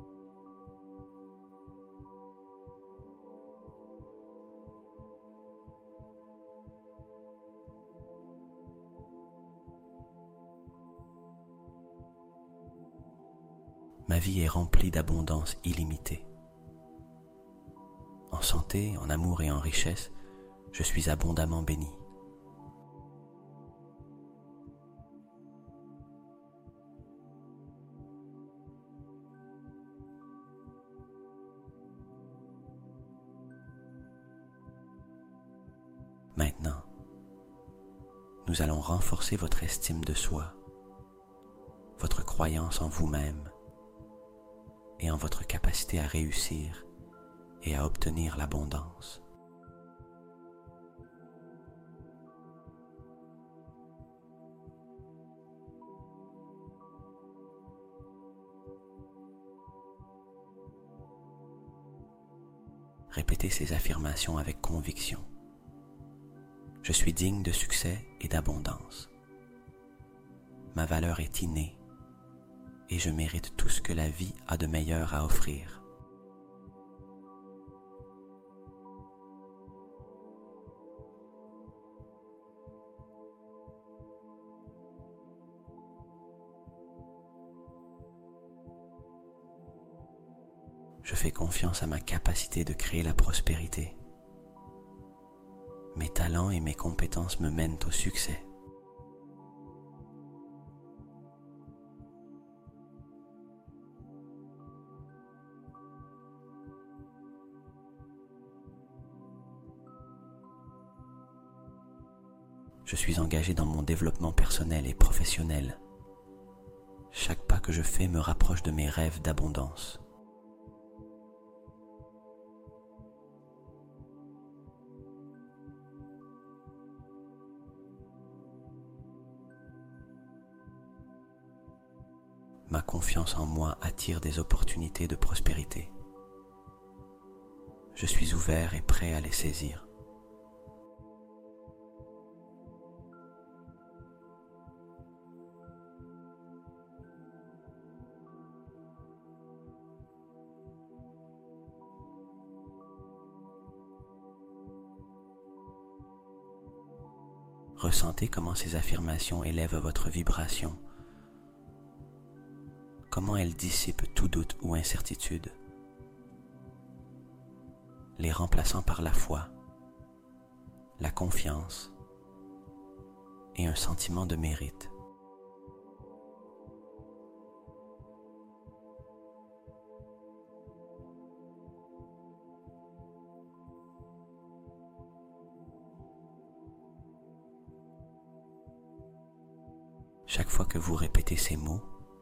Ma vie est remplie d'abondance illimitée. En santé, en amour et en richesse, je suis abondamment béni. Maintenant, nous allons renforcer votre estime de soi, votre croyance en vous-même et en votre capacité à réussir et à obtenir l'abondance. Répétez ces affirmations avec conviction. Je suis digne de succès et d'abondance. Ma valeur est innée et je mérite tout ce que la vie a de meilleur à offrir. Je fais confiance à ma capacité de créer la prospérité. Mes talents et mes compétences me mènent au succès. Je suis engagé dans mon développement personnel et professionnel. Chaque pas que je fais me rapproche de mes rêves d'abondance. Ma confiance en moi attire des opportunités de prospérité. Je suis ouvert et prêt à les saisir. Ressentez comment ces affirmations élèvent votre vibration, comment elles dissipent tout doute ou incertitude, les remplaçant par la foi, la confiance et un sentiment de mérite. Chaque fois que vous répétez ces mots,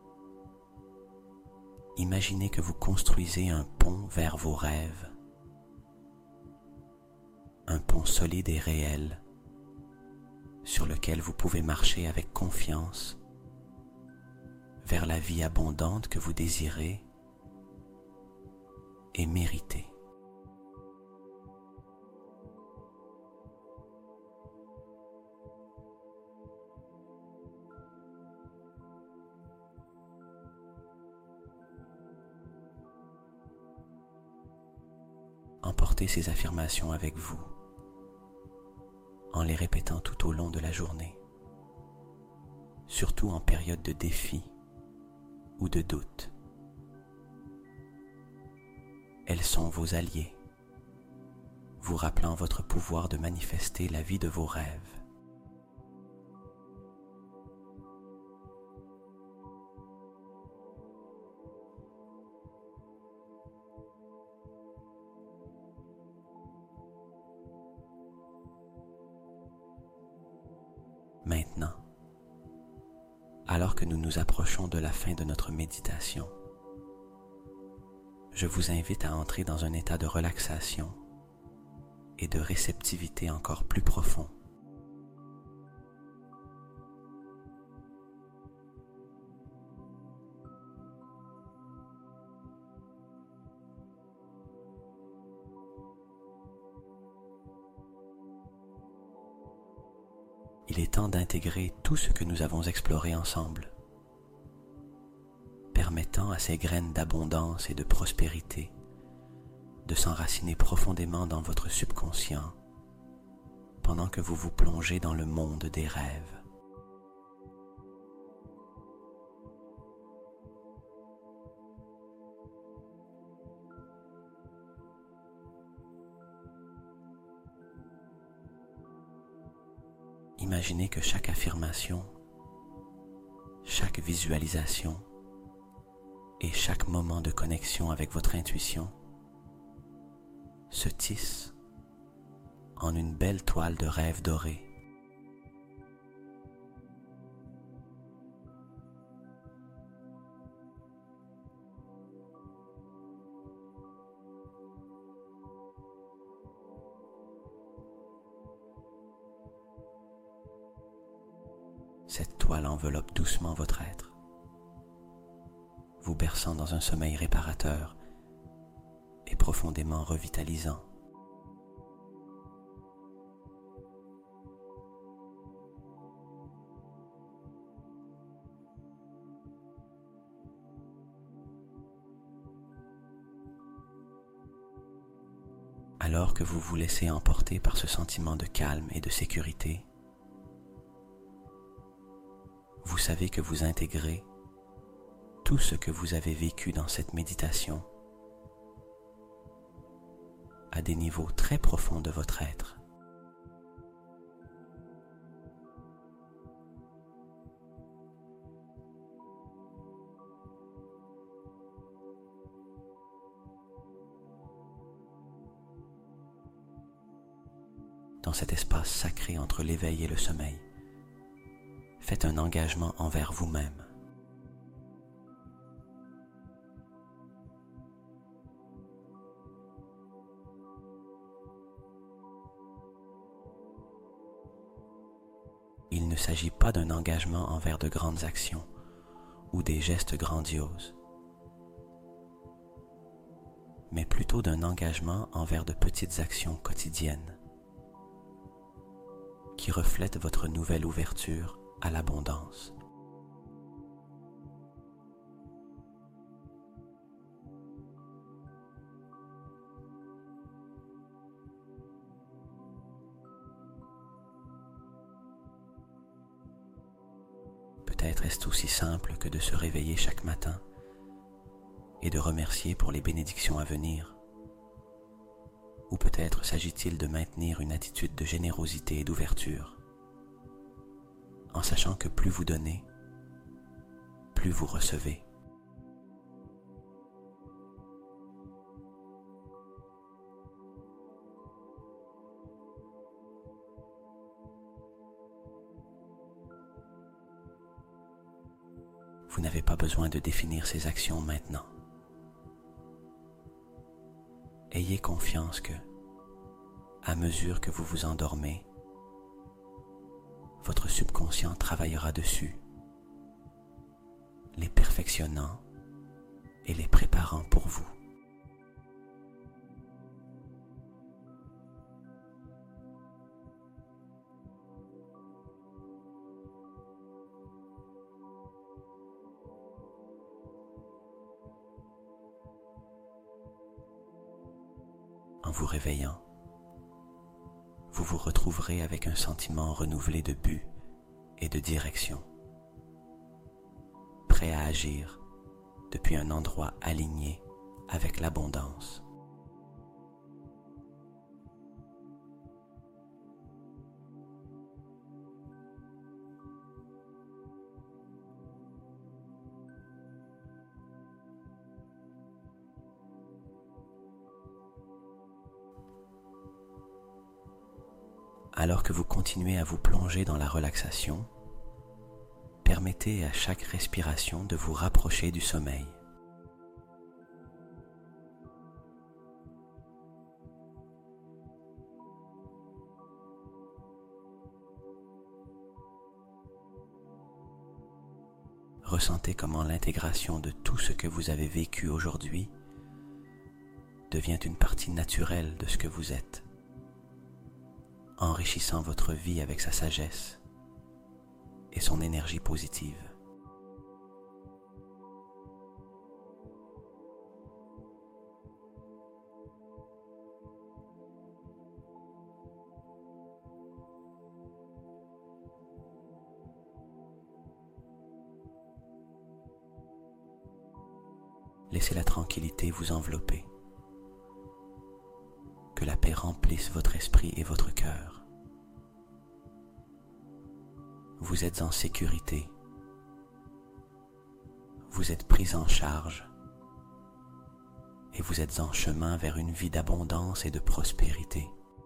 imaginez que vous construisez un pont vers vos rêves, un pont solide et réel sur lequel vous pouvez marcher avec confiance vers la vie abondante que vous désirez et méritez. Emportez ces affirmations avec vous, en les répétant tout au long de la journée. surtout en période de défi ou de doute. Elles sont vos alliés, vous rappelant votre pouvoir de manifester la vie de vos rêves. Maintenant, alors que nous nous approchons de la fin de notre méditation, je vous invite à entrer dans un état de relaxation et de réceptivité encore plus profond. Il est temps d'intégrer tout ce que nous avons exploré ensemble, permettant à ces graines d'abondance et de prospérité de s'enraciner profondément dans votre subconscient pendant que vous vous plongez dans le monde des rêves. Imaginez que chaque affirmation, chaque visualisation et chaque moment de connexion avec votre intuition se tisse en une belle toile de rêve dorée. Cette toile enveloppe doucement votre être, vous berçant dans un sommeil réparateur et profondément revitalisant. Alors que vous vous laissez emporter par ce sentiment de calme et de sécurité, vous savez que vous intégrez tout ce que vous avez vécu dans cette méditation à des niveaux très profonds de votre être. Dans cet espace sacré entre l'éveil et le sommeil, faites un engagement envers vous-même. Il ne s'agit pas d'un engagement envers de grandes actions ou des gestes grandioses, mais plutôt d'un engagement envers de petites actions quotidiennes qui reflètent votre nouvelle ouverture à l'abondance. Peut-être est-ce aussi simple que de se réveiller chaque matin et de remercier pour les bénédictions à venir. Ou peut-être s'agit-il de maintenir une attitude de générosité et d'ouverture, en sachant que plus vous donnez, plus vous recevez. Vous n'avez pas besoin de définir ces actions maintenant. Ayez confiance que, à mesure que vous vous endormez, votre subconscient travaillera dessus, les perfectionnant et les préparant pour vous. En vous réveillant, vous vous retrouverez avec un sentiment renouvelé de but et de direction. prêt à agir depuis un endroit aligné avec l'abondance. Alors que vous continuez à vous plonger dans la relaxation, permettez à chaque respiration de vous rapprocher du sommeil. Ressentez comment l'intégration de tout ce que vous avez vécu aujourd'hui devient une partie naturelle de ce que vous êtes, enrichissant votre vie avec sa sagesse et son énergie positive. Laissez la tranquillité vous envelopper. Que la paix remplisse votre esprit et votre cœur. Vous êtes en sécurité. Vous êtes pris en charge. Et vous êtes en chemin vers une vie d'abondance et de prospérité.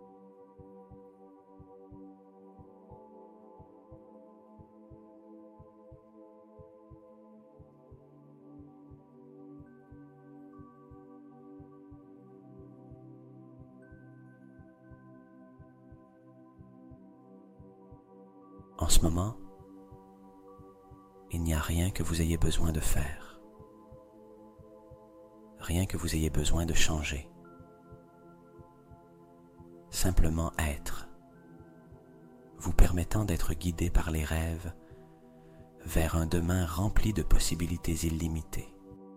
En ce moment, il n'y a rien que vous ayez besoin de faire, rien que vous ayez besoin de changer. Simplement être, vous permettant d'être guidé par les rêves vers un demain rempli de possibilités illimitées.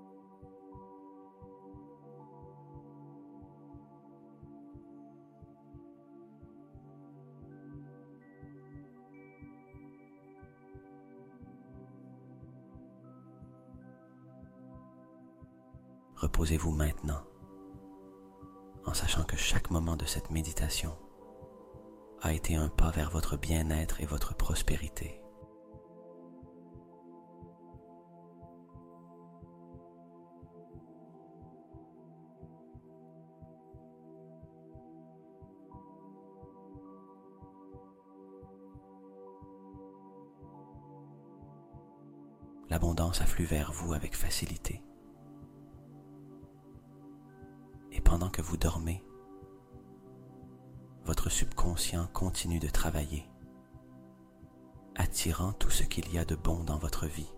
Reposez-vous maintenant, en sachant que chaque moment de cette méditation a été un pas vers votre bien-être et votre prospérité. L'abondance afflue vers vous avec facilité. Et pendant que vous dormez, votre subconscient continue de travailler, attirant tout ce qu'il y a de bon dans votre vie.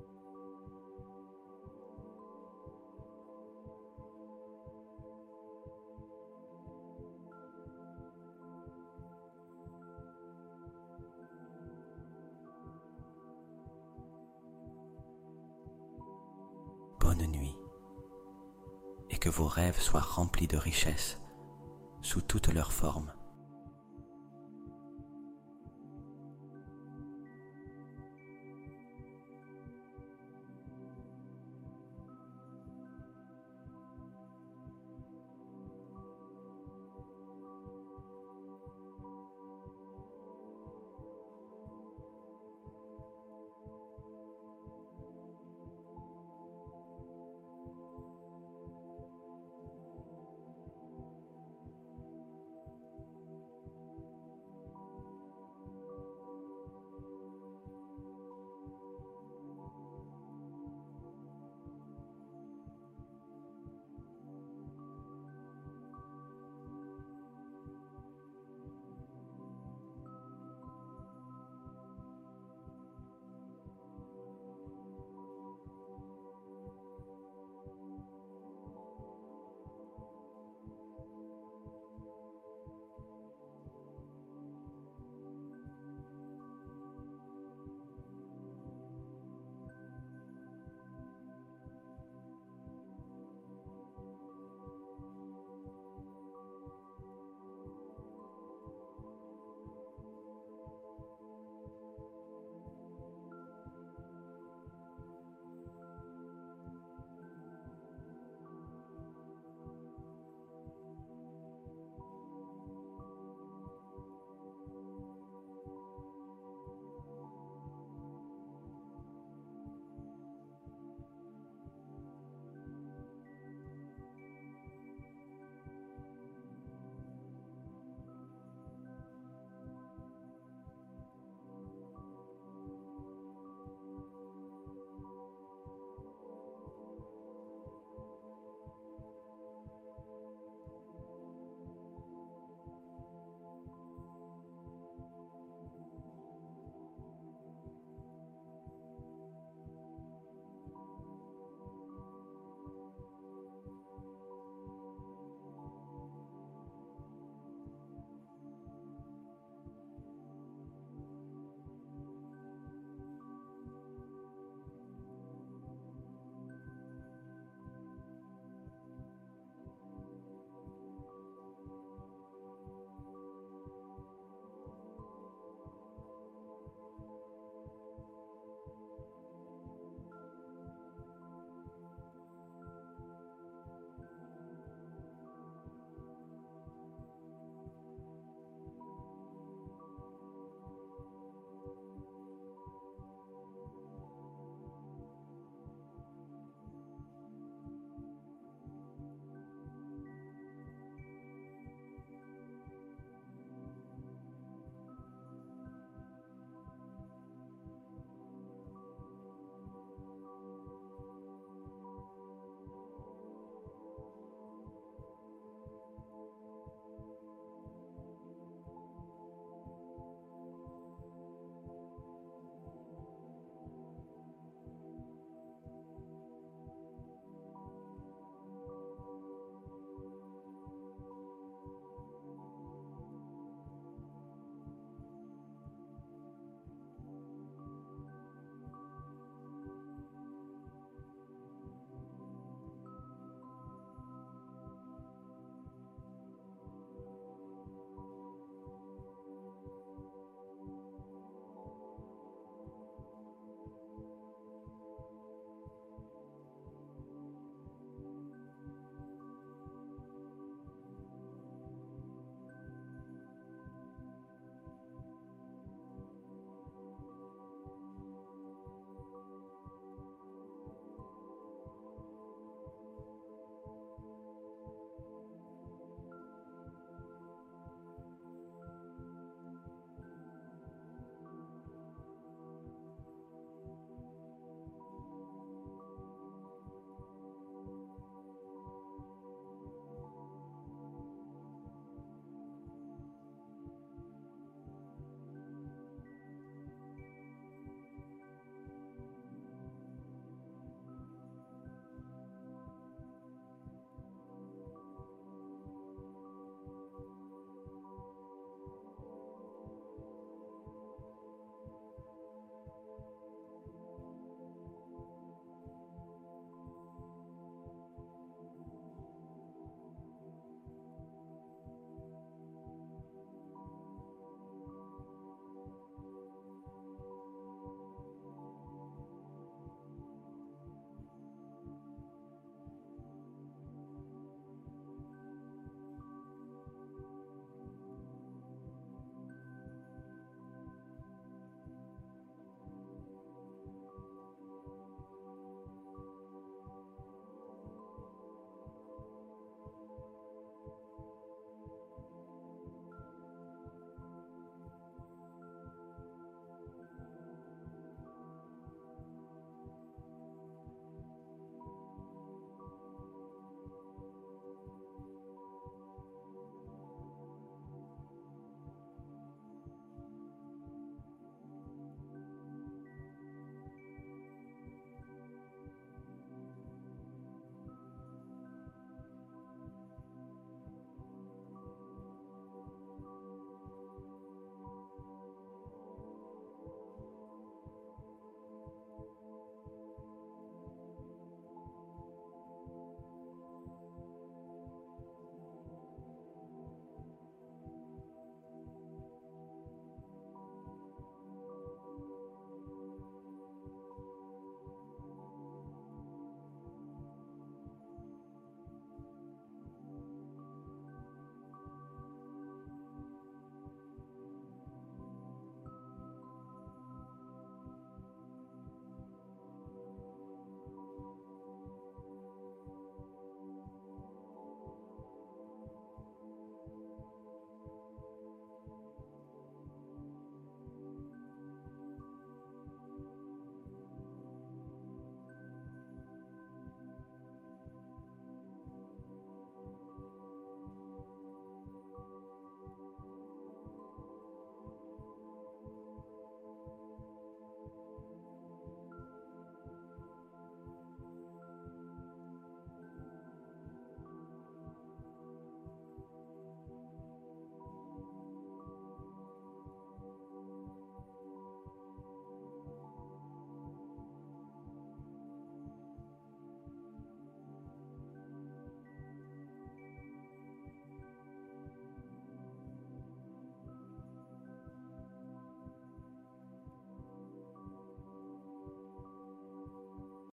Bonne nuit. Et que vos rêves soient remplis de richesses sous toutes leurs formes.